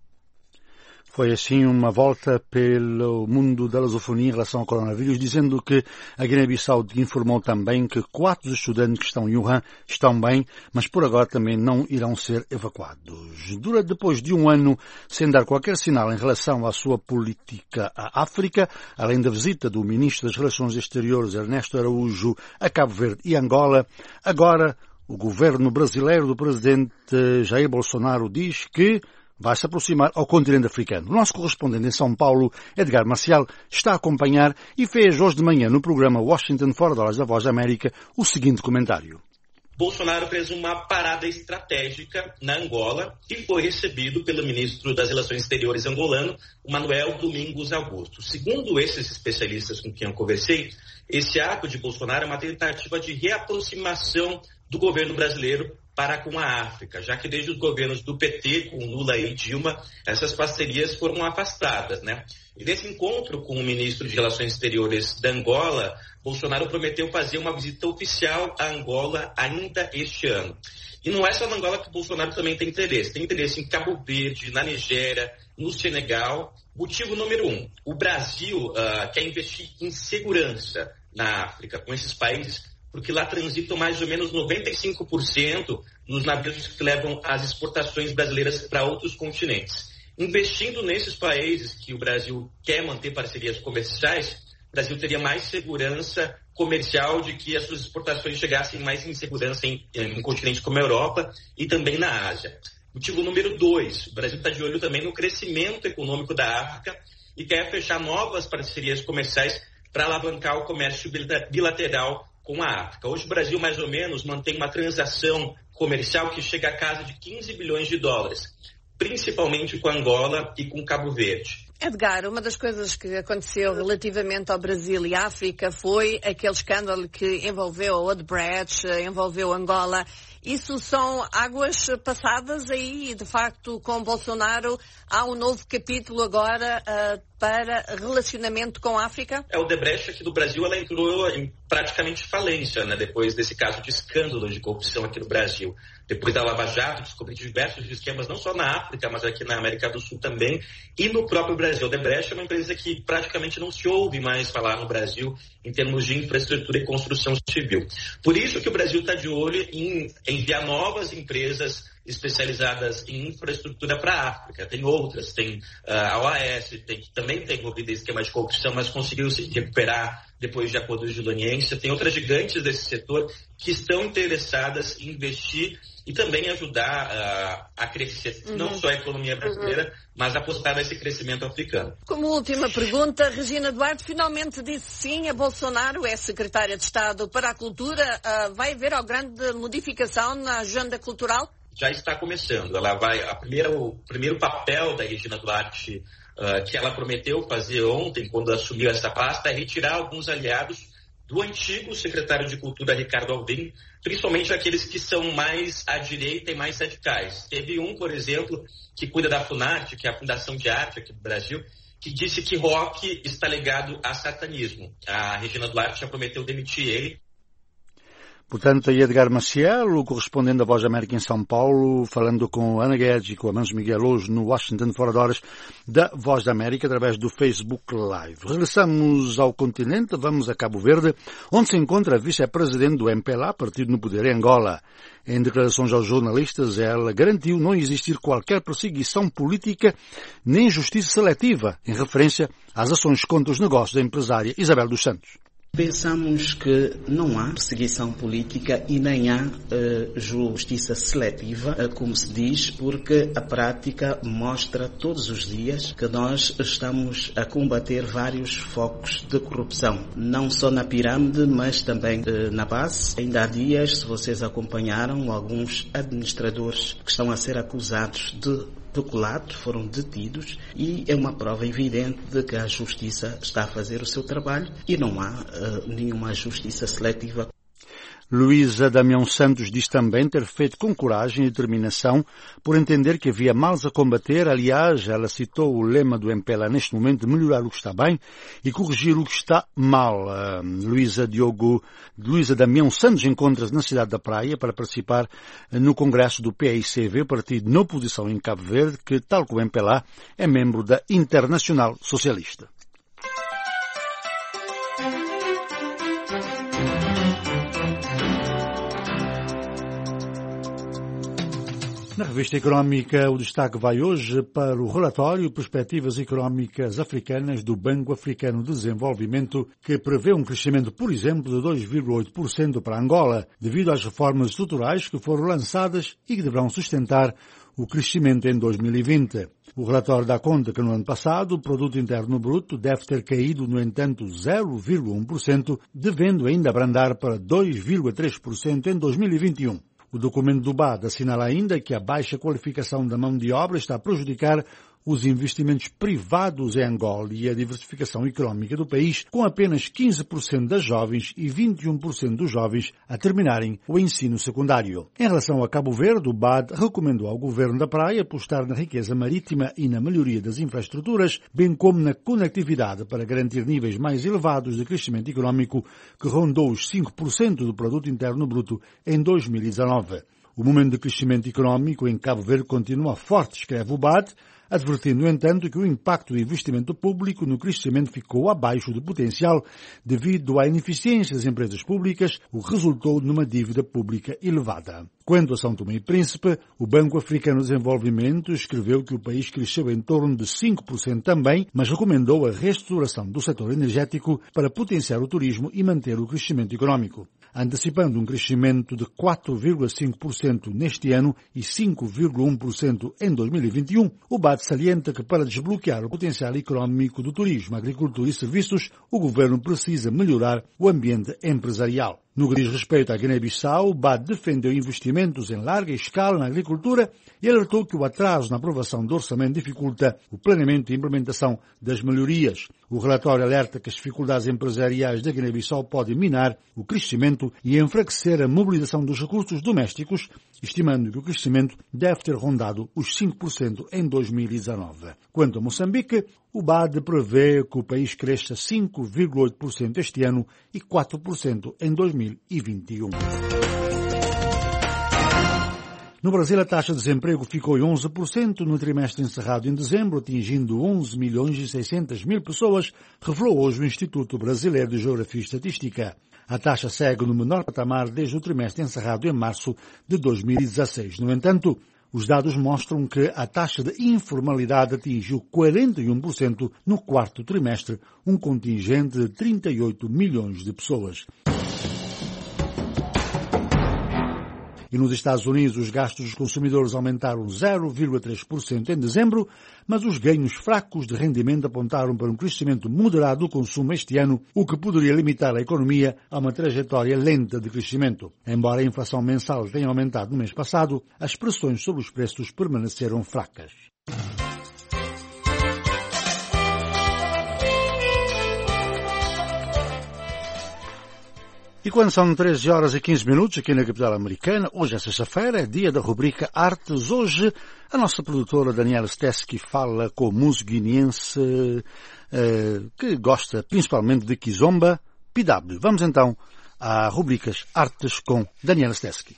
Foi assim uma volta pelo mundo da lusofonia em relação ao coronavírus, dizendo que a Guiné-Bissau informou também que quatro estudantes que estão em Wuhan estão bem, mas por agora também não irão ser evacuados. Dura depois de um ano sem dar qualquer sinal em relação à sua política à África, além da visita do Ministro das Relações Exteriores, Ernesto Araújo, a Cabo Verde e Angola, agora o governo brasileiro do presidente Jair Bolsonaro diz que vai se aproximar ao continente africano. O nosso correspondente em São Paulo, Edgar Marcial, está a acompanhar e fez hoje de manhã no programa Washington Fora da Hora da Voz da América o seguinte comentário. Bolsonaro fez uma parada estratégica na Angola e foi recebido pelo ministro das Relações Exteriores angolano, Manuel Domingos Augusto. Segundo esses especialistas com quem eu conversei, esse ato de Bolsonaro é uma tentativa de reaproximação do governo brasileiro para com a África, já que desde os governos do P T, com Lula e Dilma, essas parcerias foram afastadas, né? E nesse encontro com o ministro de Relações Exteriores da Angola, Bolsonaro prometeu fazer uma visita oficial à Angola ainda este ano. E não é só na Angola que Bolsonaro também tem interesse. Tem interesse em Cabo Verde, na Nigéria, no Senegal. Motivo número um, o Brasil uh, quer investir em segurança na África com esses países, porque lá transitam mais ou menos noventa e cinco por cento nos navios que levam as exportações brasileiras para outros continentes. Investindo nesses países que o Brasil quer manter parcerias comerciais, o Brasil teria mais segurança comercial de que as suas exportações chegassem mais em segurança em, em continentes como a Europa e também na Ásia. Motivo número dois, o Brasil está de olho também no crescimento econômico da África e quer fechar novas parcerias comerciais para alavancar o comércio bilateral com a África. Hoje o Brasil, mais ou menos, mantém uma transação comercial que chega a casa de quinze bilhões de dólares, principalmente com Angola e com Cabo Verde. Edgar, uma das coisas que aconteceu relativamente ao Brasil e África foi aquele escândalo que envolveu a Odebrecht, envolveu Angola. Isso são águas passadas aí e, de facto, com Bolsonaro há um novo capítulo agora uh, para relacionamento com a África? A Odebrecht aqui do Brasil, ela entrou em praticamente falência, né, depois desse caso de escândalo de corrupção aqui no Brasil. Depois da Lava Jato, descobriu diversos esquemas, não só na África, mas aqui na América do Sul também, e no próprio Brasil. A Odebrecht é uma empresa que praticamente não se ouve mais falar no Brasil em termos de infraestrutura e construção civil. Por isso que o Brasil está de olho em enviar novas empresas especializadas em infraestrutura para a África. Tem outras, tem uh, a O A S, tem, que também está envolvida em esquema de corrupção, mas conseguiu se recuperar depois de acordos de leniência. Tem outras gigantes desse setor que estão interessadas em investir e também ajudar uh, a crescer, uhum. não só a economia brasileira, uhum. mas apostar nesse crescimento africano. Como última pergunta, Regina Duarte finalmente disse sim a Bolsonaro, é secretária de Estado para a Cultura. Uh, vai haver uma grande modificação na agenda cultural? Já está começando. Ela vai, a primeira, o primeiro papel da Regina Duarte, uh, que ela prometeu fazer ontem, quando assumiu essa pasta, é retirar alguns aliados do antigo secretário de Cultura, Ricardo Alvim, principalmente aqueles que são mais à direita e mais radicais. Teve um, por exemplo, que cuida da Funarte, que é a Fundação de Arte aqui do Brasil, que disse que rock está ligado a satanismo. A Regina Duarte já prometeu demitir ele. Portanto, aí Edgar Maciel, o correspondente da Voz da América em São Paulo, falando com Ana Guedes e com a Manso Miguel hoje no Washington Fora de Horas da Voz da América através do Facebook Live. Regressamos ao continente, vamos a Cabo Verde, onde se encontra a vice-presidente do M P L A, partido no poder em Angola. Em declarações aos jornalistas, ela garantiu não existir qualquer perseguição política nem justiça seletiva, em referência às ações contra os negócios da empresária Isabel dos Santos. Pensamos que não há perseguição política e nem há uh, justiça seletiva, uh, como se diz, porque a prática mostra todos os dias que nós estamos a combater vários focos de corrupção, não só na pirâmide, mas também uh, na base. Ainda há dias, se vocês acompanharam, alguns administradores que estão a ser acusados de peculato foram detidos e é uma prova evidente de que a justiça está a fazer o seu trabalho e não há uh, nenhuma justiça seletiva. Luísa Damião Santos diz também ter feito com coragem e determinação por entender que havia males a combater. Aliás, ela citou o lema do M P L A neste momento de melhorar o que está bem e corrigir o que está mal. Uh, Luísa Diogo, Luísa Damião Santos encontra-se na cidade da Praia para participar no congresso do P I C V, partido na oposição em Cabo Verde, que, tal como o M P L A, é membro da Internacional Socialista. Na revista Económica, o destaque vai hoje para o relatório Perspectivas Económicas Africanas do Banco Africano de Desenvolvimento, que prevê um crescimento, por exemplo, de dois vírgula oito por cento para Angola, devido às reformas estruturais que foram lançadas e que deverão sustentar o crescimento em dois mil e vinte. O relatório dá conta que no ano passado o Produto Interno Bruto deve ter caído, no entanto, zero vírgula um por cento, devendo ainda abrandar para dois vírgula três por cento em dois mil e vinte e um. O documento do B A D assinala ainda que a baixa qualificação da mão de obra está a prejudicar os investimentos privados em Angola e a diversificação económica do país, com apenas quinze por cento das jovens e vinte e um por cento dos jovens a terminarem o ensino secundário. Em relação a Cabo Verde, o B A D recomendou ao governo da Praia apostar na riqueza marítima e na melhoria das infraestruturas, bem como na conectividade para garantir níveis mais elevados de crescimento económico, que rondou os cinco por cento do Produto Interno Bruto em dois mil e dezanove. O momento de crescimento económico em Cabo Verde continua forte, escreve o B A D, advertindo, no entanto, que o impacto do investimento público no crescimento ficou abaixo do potencial devido à ineficiência das empresas públicas, o que resultou numa dívida pública elevada. Quanto a São Tomé e Príncipe, o Banco Africano de Desenvolvimento escreveu que o país cresceu em torno de cinco por cento também, mas recomendou a reestruturação do setor energético para potenciar o turismo e manter o crescimento económico. antecipando um crescimento de quatro vírgula cinco por cento neste ano e cinco vírgula um por cento em dois mil e vinte e um. O B A D salienta que para desbloquear o potencial económico do turismo, agricultura e serviços, o governo precisa melhorar o ambiente empresarial. No que diz respeito à Guiné-Bissau, o B A D defendeu investimentos em larga escala na agricultura e alertou que o atraso na aprovação do orçamento dificulta o planeamento e implementação das melhorias. O relatório alerta que as dificuldades empresariais da Guiné-Bissau podem minar o crescimento e enfraquecer a mobilização dos recursos domésticos, estimando que o crescimento deve ter rondado os cinco por cento em dois mil e dezenove. Quanto a Moçambique, o B A D prevê que o país cresça cinco vírgula oito por cento este ano e quatro por cento em dois mil e vinte e um. No Brasil, a taxa de desemprego ficou em onze por cento no trimestre encerrado em dezembro, atingindo onze milhões e seiscentas mil pessoas, revelou hoje o Instituto Brasileiro de Geografia e Estatística. A taxa segue no menor patamar desde o trimestre encerrado em março de dois mil e dezasseis. No entanto, os dados mostram que a taxa de informalidade atingiu quarenta e um por cento no quarto trimestre, um contingente de trinta e oito milhões de pessoas. E nos Estados Unidos, os gastos dos consumidores aumentaram zero vírgula três por cento em dezembro, mas os ganhos fracos de rendimento apontaram para um crescimento moderado do consumo este ano, o que poderia limitar a economia a uma trajetória lenta de crescimento. Embora a inflação mensal tenha aumentado no mês passado, as pressões sobre os preços permaneceram fracas. E quando são treze horas e quinze minutos aqui na capital americana, hoje é sexta-feira, é dia da rubrica Artes. Hoje a nossa produtora Daniela Stesky fala com o músico guineense eh, que gosta principalmente de kizomba, P W. Vamos então à rubricas Artes com Daniela Stesky.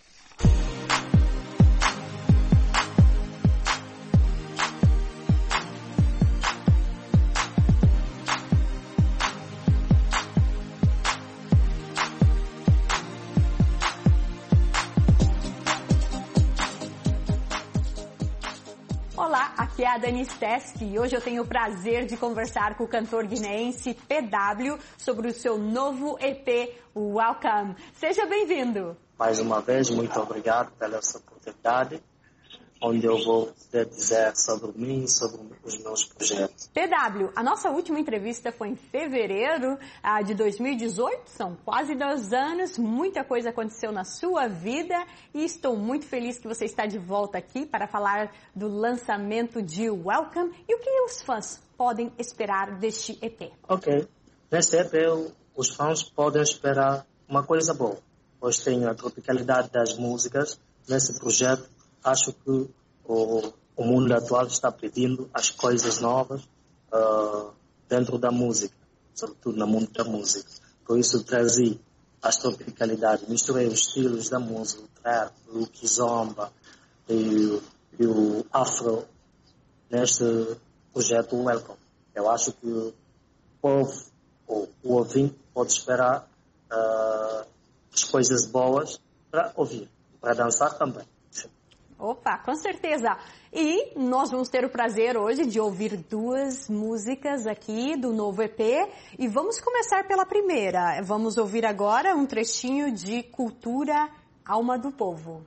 Aqui é a Dani Stesky e hoje eu tenho o prazer de conversar com o cantor guineense P W sobre o seu novo E P, Welcome. Seja bem-vindo. Mais uma vez, muito obrigado pela essa oportunidade, onde eu vou poder dizer sobre mim e sobre os meus projetos. P W, a nossa última entrevista foi em fevereiro ah, de dois mil e dezoito, são quase dois anos, muita coisa aconteceu na sua vida e estou muito feliz que você está de volta aqui para falar do lançamento de Welcome e o que os fãs podem esperar deste E P. Ok, neste E P os fãs podem esperar uma coisa boa, pois tem a tropicalidade das músicas. Nesse projeto acho que o, o mundo atual está pedindo as coisas novas uh, dentro da música, sobretudo no mundo da música. Por isso trazi as tropicalidades, misturei os estilos da música, o trap, o kizomba e, e o afro neste projeto Welcome. Eu acho que o povo, ou o ouvinte, pode esperar uh, as coisas boas para ouvir, para dançar também. Opa, com certeza. E nós vamos ter o prazer hoje de ouvir duas músicas aqui do novo E P. E vamos começar pela primeira. Vamos ouvir agora um trechinho de Cultura Alma do Povo.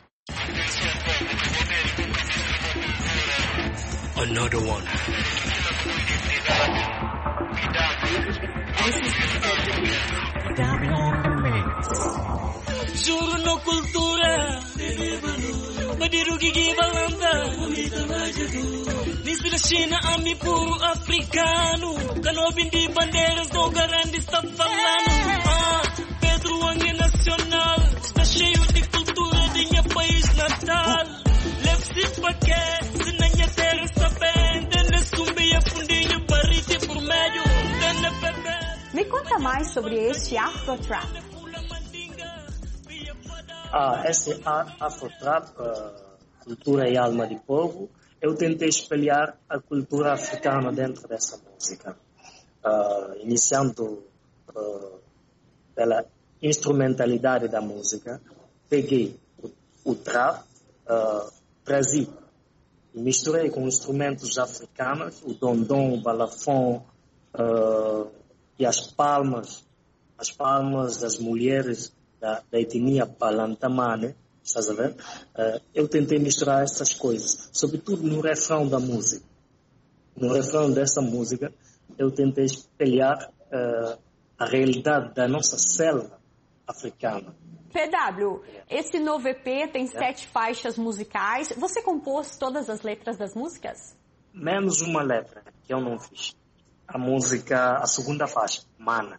Another one. Juro no cultura Madiru gigi balanda Nisira China ami puro africano Canobin di bandeiras do grande está falando ah, Pedro Wangue nacional Está cheio de cultura de minha país natal Leve-se para quê? Se na minha terra sabem Dene sumbia fundinho barrite por meio Dene bebê. Me conta mais sobre este Afro Trap. Ah, esse Afro-Trap, uh, cultura e alma de povo, eu tentei espelhar a cultura africana dentro dessa música. Uh, iniciando uh, pela instrumentalidade da música, peguei o, o trap, uh, trazi e misturei com instrumentos africanos, o dondon, o balafon uh, e as palmas, as palmas das mulheres da, da etnia Balantamane, estás a ver? Uh, eu tentei misturar essas coisas, sobretudo no refrão da música. No refrão dessa música, eu tentei espelhar uh, a realidade da nossa selva africana. P W, esse novo E P tem sete faixas musicais. Você compôs todas as letras das músicas? Menos uma letra que eu não fiz. A música, a segunda faixa, Mana.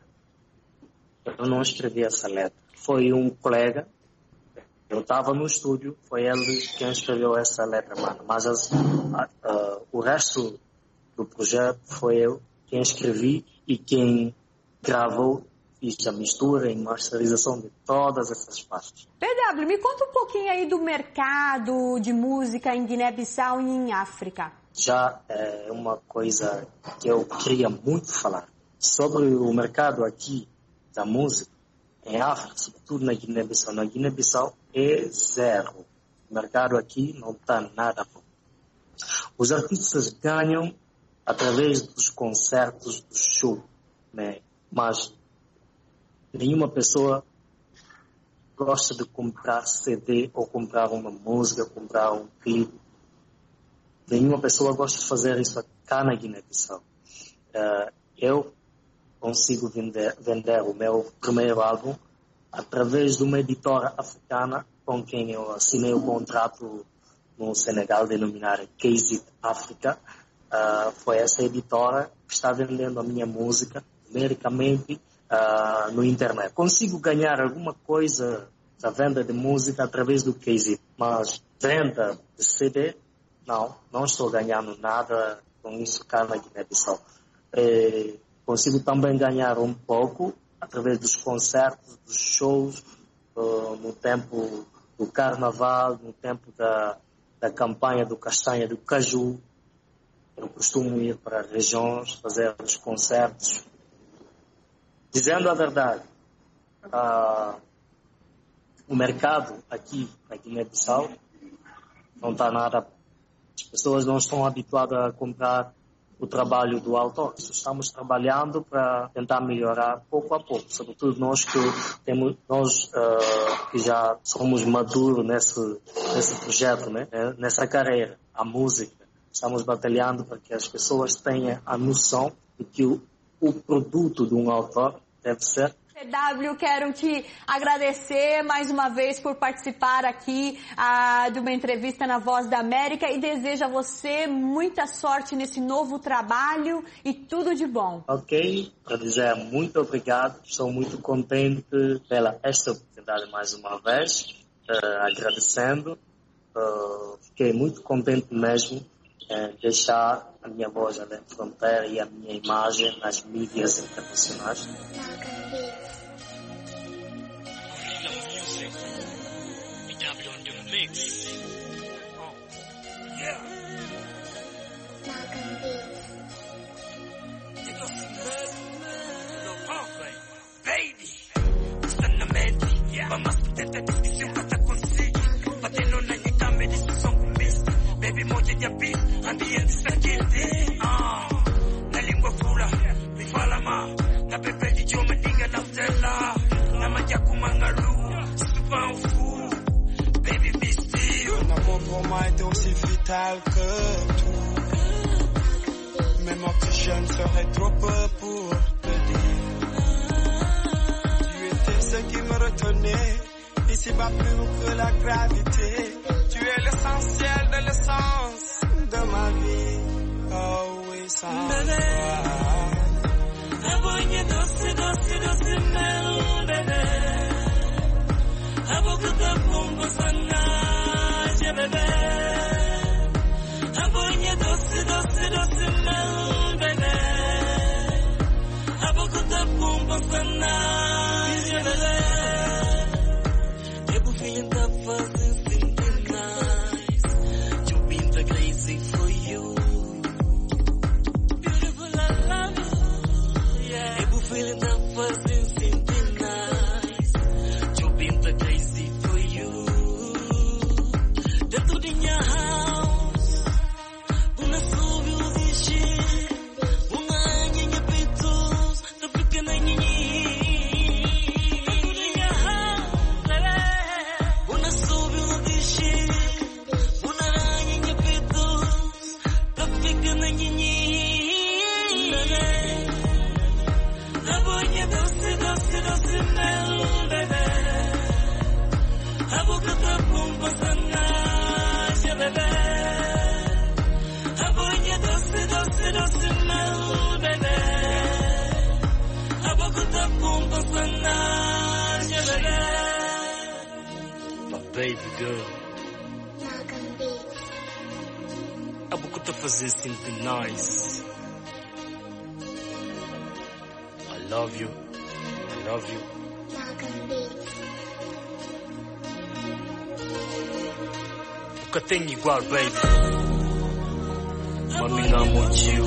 Eu não escrevi essa letra. Foi um colega, eu estava no estúdio, foi ele quem escreveu essa letra, Mana. Mas as, a, a, o resto do projeto foi eu quem escrevi e quem gravou, fiz a mistura e masterização de todas essas faixas. P W, me conta um pouquinho aí do mercado de música em Guiné-Bissau e em África. Já é uma coisa que eu queria muito falar. Sobre o mercado aqui da música, em África, sobretudo na Guiné-Bissau. Na Guiné-Bissau é zero. O mercado aqui não está nada bom. Os artistas ganham através dos concertos, do show, né? Mas nenhuma pessoa gosta de comprar C D ou comprar uma música, comprar um clipe. Nenhuma pessoa gosta de fazer isso cá na Guiné-Bissau. Uh, eu consigo vender, vender o meu primeiro álbum através de uma editora africana com quem eu assinei o contrato no Senegal, denominada K Z Africa. Uh, foi essa editora que está vendendo a minha música numericamente uh, no internet. Consigo ganhar alguma coisa da venda de música através do K Z, mas venda de C D, não, não estou ganhando nada com isso cá na Guiné-Bissau. Eh, consigo também ganhar um pouco através dos concertos, dos shows, uh, no tempo do carnaval, no tempo da, da campanha do castanha do caju. Eu costumo ir para regiões, fazer os concertos. Dizendo a verdade, uh, o mercado aqui na Guiné-Bissau não está nada. As pessoas não estão habituadas a comprar o trabalho do autor. Estamos trabalhando para tentar melhorar pouco a pouco, sobretudo nós que temos, nós uh, que já somos maduros nesse nesse projeto, né? Nessa carreira, a música. Estamos batalhando para que as pessoas tenham a noção de que o, o produto de um autor deve ser. P W, quero te agradecer mais uma vez por participar aqui ah, de uma entrevista na Voz da América e desejo a você muita sorte nesse novo trabalho e tudo de bom. Ok, para dizer muito obrigado, estou muito contente pela esta oportunidade mais uma vez, uh, agradecendo, uh, fiquei muito contente mesmo em deixar a minha voz além da fronteira e a minha imagem nas mídias internacionais. Mix. Oh, yeah. You know some good, no pump, baby. Insanamente, vamos tentar discussão para conseguir. Batendo na minha câmera, discussão comigo. Baby, moja de bis, ambiente saquete. Ah, na língua fura, me fala mal. Na bebê de Joe, me diga na tela. Na magia com mangaru, super fou. L'amour pour moi est aussi vital que tout. Même mon petit jeune serait trop peu pour te dire. Tu étais ce qui me retenait, ici-bas plus haut que la gravité. Tu es l'essentiel de l'essence de ma vie. Oh oui, sans toi. Abonye doce, doce, doce, mel, bébé. Aboka da pomba sana. Bebé, abonye doce, doce, doce, mel, bebé. Aboka da pomba sana, bebé. Every feeling that wasn't thinking nice. You've been the crazy for you. Beautiful, I love you. Yeah. Every feeling that wasn't thinking nice. You've been the crazy for you. Dentro de minha house, uma soube o dixi, uma nhanha peitos, da pequena nhanhi. Dentro de minha house, But baby girl, I vou te fazer sentir nice. I love you, I love you. Nunca tenho igual, baby. Mami, amo you.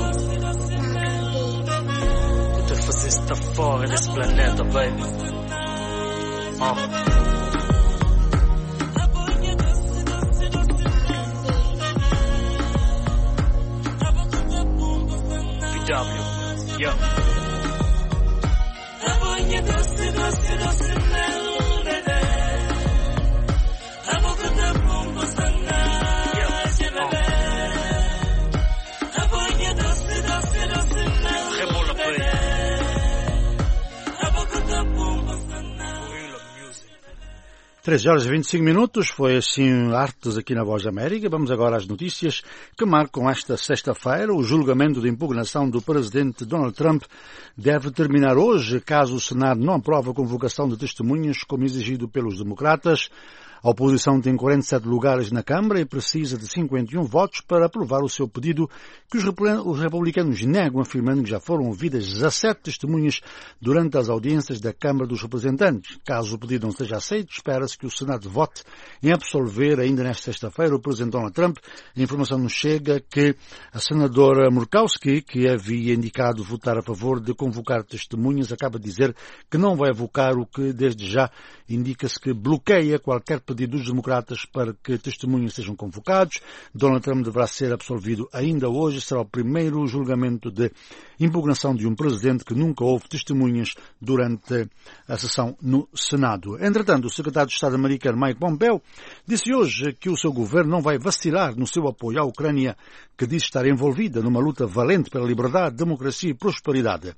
Vou te fazer estar fora desse planeta, baby. Uh. W, yeah. treze horas e vinte e cinco minutos, foi assim Artes aqui na Voz da América. Vamos agora às notícias que marcam esta sexta-feira. O julgamento de impugnação do presidente Donald Trump deve terminar hoje, caso o Senado não aprove a convocação de testemunhas, como exigido pelos democratas. A oposição tem quarenta e sete lugares na Câmara e precisa de cinquenta e um votos para aprovar o seu pedido, que os republicanos negam, afirmando que já foram ouvidas dezassete testemunhas durante as audiências da Câmara dos Representantes. Caso o pedido não seja aceito, espera-se que o Senado vote em absolver ainda nesta sexta-feira o presidente Donald Trump. A informação nos chega que a senadora Murkowski, que havia indicado votar a favor de convocar testemunhas, acaba de dizer que não vai avocar, o que desde já indica-se que bloqueia qualquer pedido dos democratas para que testemunhas sejam convocados. Donald Trump deverá ser absolvido ainda hoje. Será o primeiro julgamento de impugnação de um presidente que nunca houve testemunhas durante a sessão no Senado. Entretanto, o secretário de Estado americano Mike Pompeo disse hoje que o seu governo não vai vacilar no seu apoio à Ucrânia, que diz estar envolvida numa luta valente pela liberdade, democracia e prosperidade.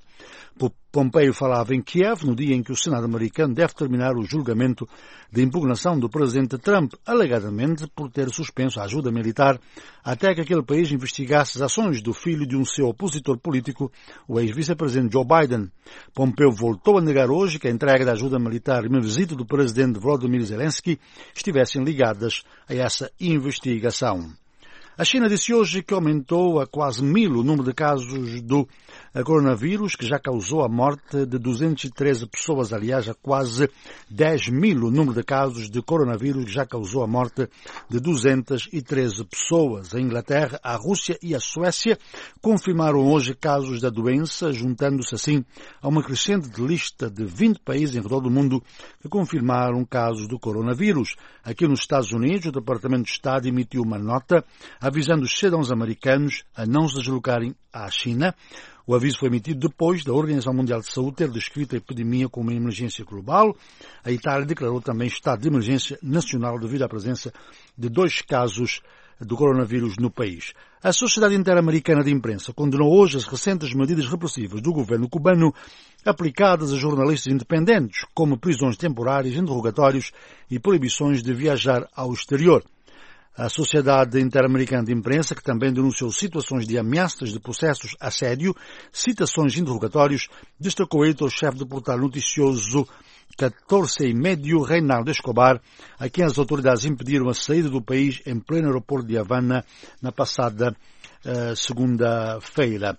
Pompeo falava em Kiev no dia em que o Senado americano deve terminar o julgamento de impugnação do presidente Trump, alegadamente por ter suspenso a ajuda militar até que aquele país investigasse as ações do filho de um seu opositor político, o ex-vice-presidente Joe Biden. Pompeo voltou a negar hoje que a entrega da ajuda militar e uma visita do presidente Volodymyr Zelensky estivessem ligadas a essa investigação. A China disse hoje que aumentou a quase mil o número de casos do coronavírus, que já causou a morte de duzentas e treze pessoas. Aliás, a quase dez mil o número de casos de coronavírus, que já causou a morte de duzentas e treze pessoas. A Inglaterra, a Rússia e a Suécia confirmaram hoje casos da doença, juntando-se assim a uma crescente lista de vinte países em redor do mundo que confirmaram casos do coronavírus. Aqui nos Estados Unidos, o Departamento de Estado emitiu uma nota avisando os cidadãos americanos a não se deslocarem à China. O aviso foi emitido depois da Organização Mundial de Saúde ter descrito a epidemia como uma emergência global. A Itália declarou também estado de emergência nacional devido à presença de dois casos do coronavírus no país. A Sociedade Interamericana de Imprensa condenou hoje as recentes medidas repressivas do governo cubano aplicadas a jornalistas independentes, como prisões temporárias, interrogatórios e proibições de viajar ao exterior. A Sociedade Interamericana de Imprensa, que também denunciou situações de ameaças de processos assédio, citações e interrogatórios, destacou o editor-chefe do portal noticioso catorze e meio, Reinaldo Escobar, a quem as autoridades impediram a saída do país em pleno aeroporto de Havana na passada uh, segunda-feira.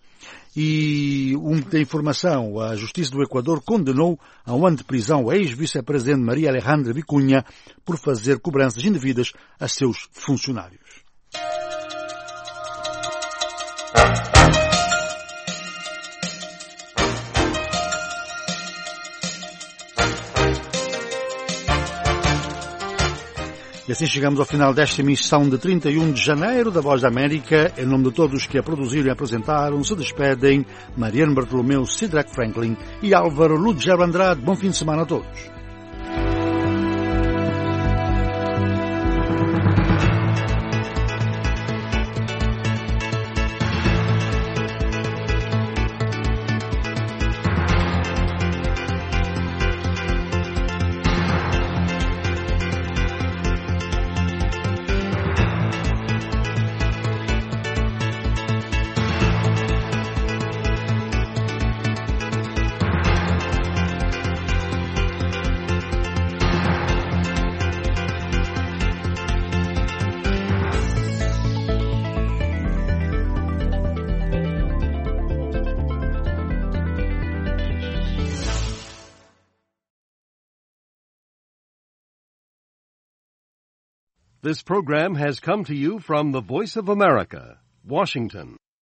E uma informação, a Justiça do Equador condenou a um ano de prisão a ex-vice-presidente Maria Alejandra Vicunha por fazer cobranças indevidas a seus funcionários. E assim chegamos ao final desta emissão de trinta e um de janeiro da Voz da América. Em nome de todos que a produziram e apresentaram, se despedem Mariano Bartolomeu, Sidrack Franklin e Álvaro Lugero Andrade. Bom fim de semana a todos. This program has come to you from the Voice of America, Washington.